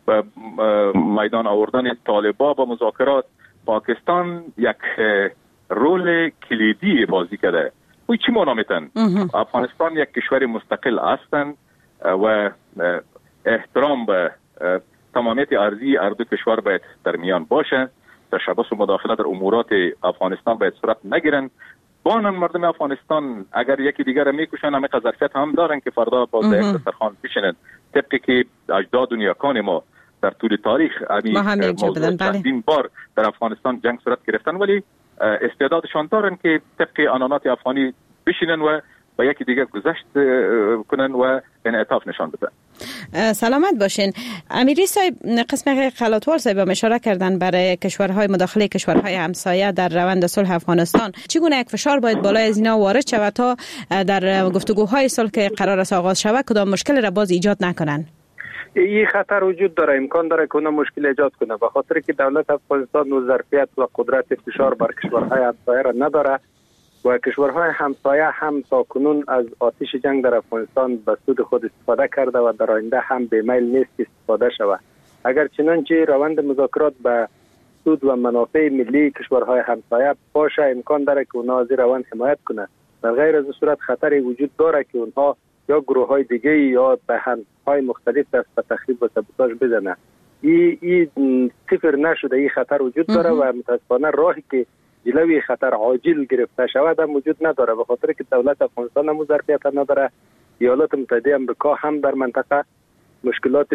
Speaker 29: میدان آوردن طالبان با مذاکرات پاکستان یک رول کلیدی بازی کرده. و چی معنا میتن؟ افغانستان یک کشور مستقل هستند و احترام به تمامیت ارضی هر دو کشور باید در میان باشه. تشبث و مداخله در امورات افغانستان باید صورت نگیرن. بانن مردم افغانستان اگر یکی دیگر میکشن همه ظرفیت هم دارن که فردا باز در یک دسترخوان بشینن، طبقی که اجداد و نیاکان ما در طول تاریخ همین موضوع چندین بار در افغانستان جنگ صورت گرفتن، ولی استعدادشان دارن که طبق آنانات افغانی بشینن و با یکی دیگر گذشت کنن و انعطاف نشان بدن.
Speaker 28: سلامت باشین. امیری صاحب، قسم قلاتوال صاحب اشاره کردن برای کشورهای مداخله کشورهای همسایه در روند صلح افغانستان، چگونه یک فشار باید بالای از اینا وارد شود تا در گفتگوهای صلح که قرار است آغاز شود کدام مشکل را باز ایجاد نکنن؟
Speaker 24: این خطر وجود داره، امکان داره که اونا مشکل ایجاد کنه، به خاطر که دولت افغانستان و ظرفیت و قدرت فشار بر کشورهای همسایه را نداره و کشورهای همسایه هم تاکنون از آتش جنگ در افغانستان به سود خود استفاده کرده و در آینده هم به میل نیست استفاده شود. اگر چنانچه روند مذاکرات به سود و منافع ملی کشورهای همسایه باشه، امکان داره که اونها از روند حمایت کنه. در غیر از صورت خطری وجود داره که اونها یا گروه های دیگه یا به های مختلف دست به تخریب و سابوتاژ بزنه. این ای صفر نشده، این خطر وجود داره و متاسفانه راهی که جلوی خطر عاجل گرفته شود هم وجود نداره، به خاطر که دولت افغانستان هم ظرفیت نداره. ایالات متحده آمریکا هم در منطقه مشکلات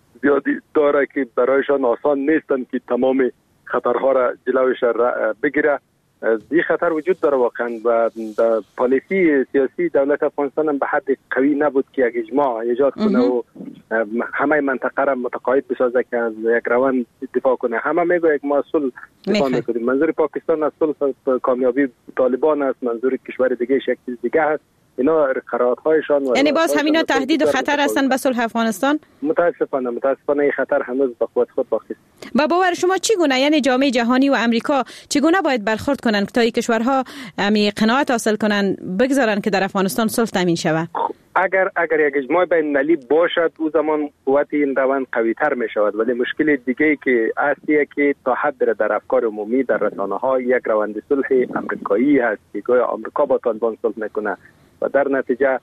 Speaker 24: زیادی داره که برایشان آسان نیستن که تمام خطرها را جلوش را بگیره. این خطر وجود داره واقعا و پالیسی سیاسی دولت افغانستان هم به حد قوی نبود که یک اجماع ایجاد کنه و همه منطقه را متقاعد بسازه که از یک روند دفاع کنه. همه میگه یک ما صلح دفاع میکنیم. منظور پاکستان از صلح کامیابی طالبان است، منظور کشور دیگه یک چیز دیگه است. اینا قرارات‌هایشان
Speaker 28: یعنی باز همینا تهدید و خطر هستن به صلح افغانستان؟
Speaker 24: متاسفانه متاسفانه این خطر هنوز به قوت خود باقی است.
Speaker 28: با باور شما چگونه، یعنی جامعه جهانی و امریکا چگونه باید برخورد کنند که تا این کشورها امی قناعت حاصل کنند بگذارن که در افغانستان صلح تامین شود؟
Speaker 24: اگر اگر یک اجماع بین المللی باشد او زمان قوت این روند قوی تر می شود، ولی مشکل دیگه ای که اصلیه که تا حد در افکار عمومی در رسانه ها یک روند صلح امریکایی هست که گویا آمریکا با طالبان صلح میکنه و در نتیجه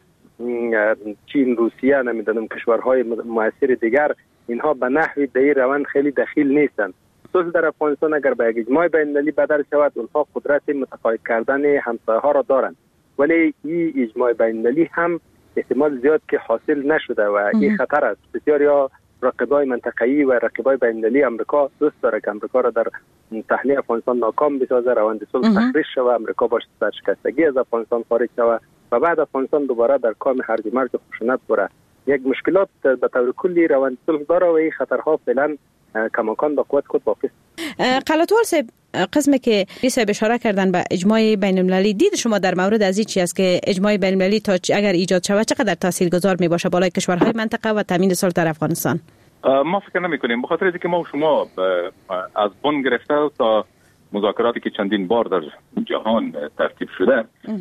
Speaker 24: چین، روسیه، نمیدونم کشورهای مؤثر دیگر اینها به نحوی در این روند خیلی دخیل نیستند. صلح در افغانستان اگر به یک اجماع بین المللی بدل شود اونها قدرت متقاعد کردن همسایه ها را دارند، ولی این اجماع بین المللی هم احتمال زیاد که حاصل نشده و این خطر است. بسیاری ها رقیبای منطقه‌ای و رقیبای بین المللی امریکا دوست داره که امریکا را در تحلیل افغانستان ناکام بسازه، روند صلح تخریب شود، امریکا باش سرشکستگی از افغانستان خارج شود و بعد افغانستان دوباره در کام هرج مرج خشونت بره. یک مشکلات به طور کلی روند صلح داره و این خطرها فعلا کماکان با قوت خود باقی است.
Speaker 28: قلاتوال صاحب، قسمی که صاحب اشاره کردن به اجماع بین المللی، دید شما در مورد از این چی است که اجماع بین المللی تا اگر ایجاد شود چقدر تاثیرگذار می باشه بالای کشورهای منطقه و تامین صلح در افغانستان؟
Speaker 29: ما فکر نمی کنیم، به خاطر اینکه ما و شما از بن گرفته تا مذاکراتی که چندین بار در جهان ترتیب شده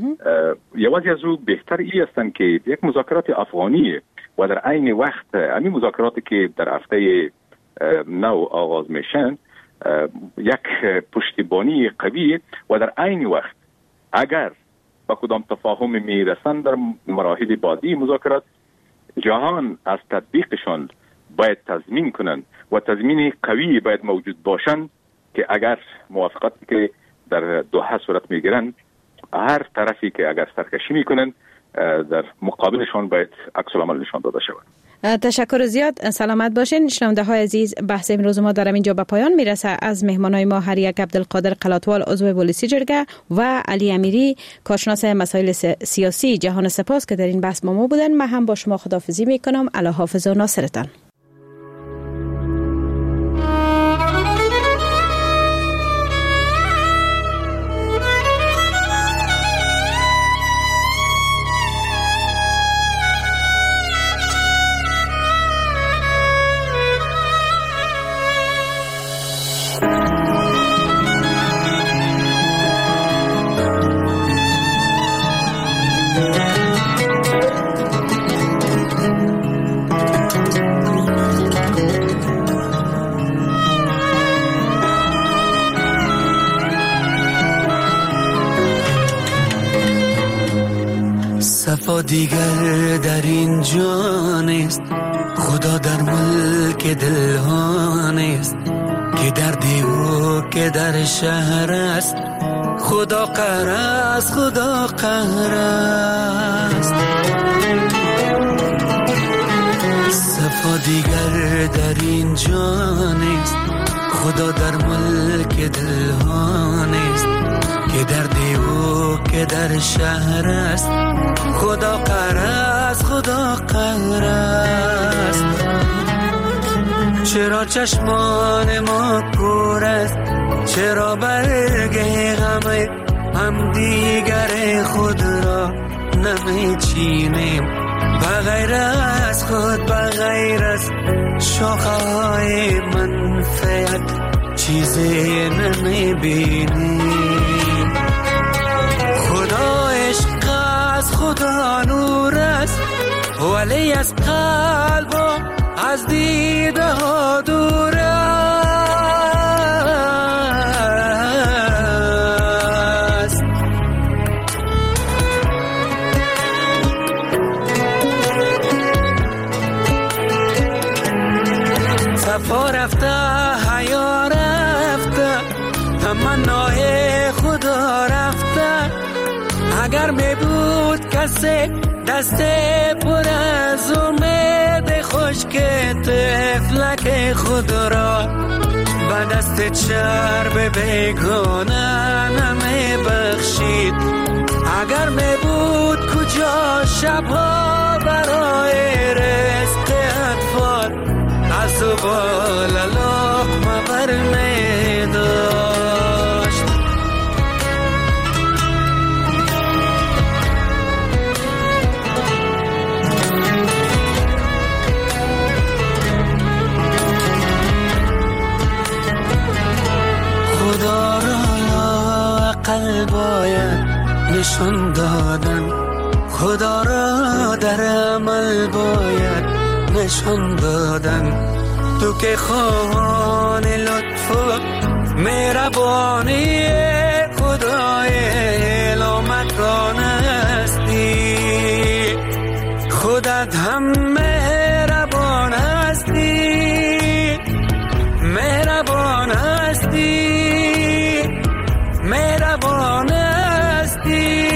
Speaker 29: یوازی از او بهتر ای هستند که یک مذاکرات افغانی و در عین وقت همین مذاکراتی که در هفته نو آغاز میشن یک پشتیبانی قوی و در عین وقت اگر با کدام تفاهم میرسند در مراحل بعدی مذاکرات جهان از تطبیقشان باید تضمین کنند و تضمین قوی باید موجود باشند که اگر موافقتی که در دوحه صورت میگیرند هر طرفی که اگر سرکشی میکنند در مقابلشان باید عکس العمل نشان داده شود.
Speaker 28: تشکر زیاد، سلامت باشین. شنونده های عزیز، بحث امروز ما در اینجا به پایان میرسه. از مهمانای ما هر یک عبدالقادر قلاتوال عضو پلیسی جرگه و علی امیری کارشناس مسائل سیاسی جهان سپاس که در این بحث با ما بودن. من هم با شما خداحافظی میکنم. الله حافظ و ناصرتان.
Speaker 5: صفا دیگر در این جان است، خدا در ملک دلها نیست، که در دیو که در شهر است، خدا قهر است، خدا قهر است. صفا دیگر در این جان است، خدا در ملک دلها نیست، که در دیو که در شهر است، خدا قهر است، خدا قهر است. چرا چشمان ما کور است، چرا برگ غم هم دیگر خود را نمی چینیم، بغیر از خود بغیر از شاخه‌های منفعت چیزی نمی بینیم. خدا عشق است، خدا نور است، ولی از قلب و از دیده ها دور است. صفا رفته، حیا رفته، تمنای خدا رفته. اگر می بود کسی دست پر از امید خوش که طفل مسلک خود را به دست چرب بیگانه نمی بخشید. اگر می بود کجا شبها برای رزق اطفال از زبال لقمه بر می داشت. خدا را عقل باید نشان دادن، خدا را در عمل باید نشان دادن. تو که خواهان لطف و مهربانی خدای علامتان هستی، خودت هم مهربان هستی، مهربان هستی، مهربان هستی.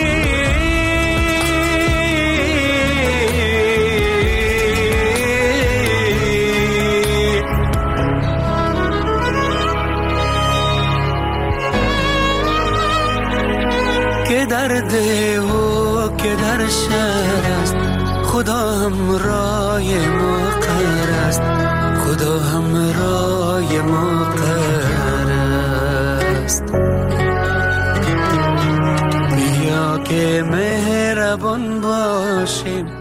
Speaker 5: که در ده و که در شهر است خدا هم رای ما قرار است، خدا هم رای ما قرار است. بیا که مهربان باشیم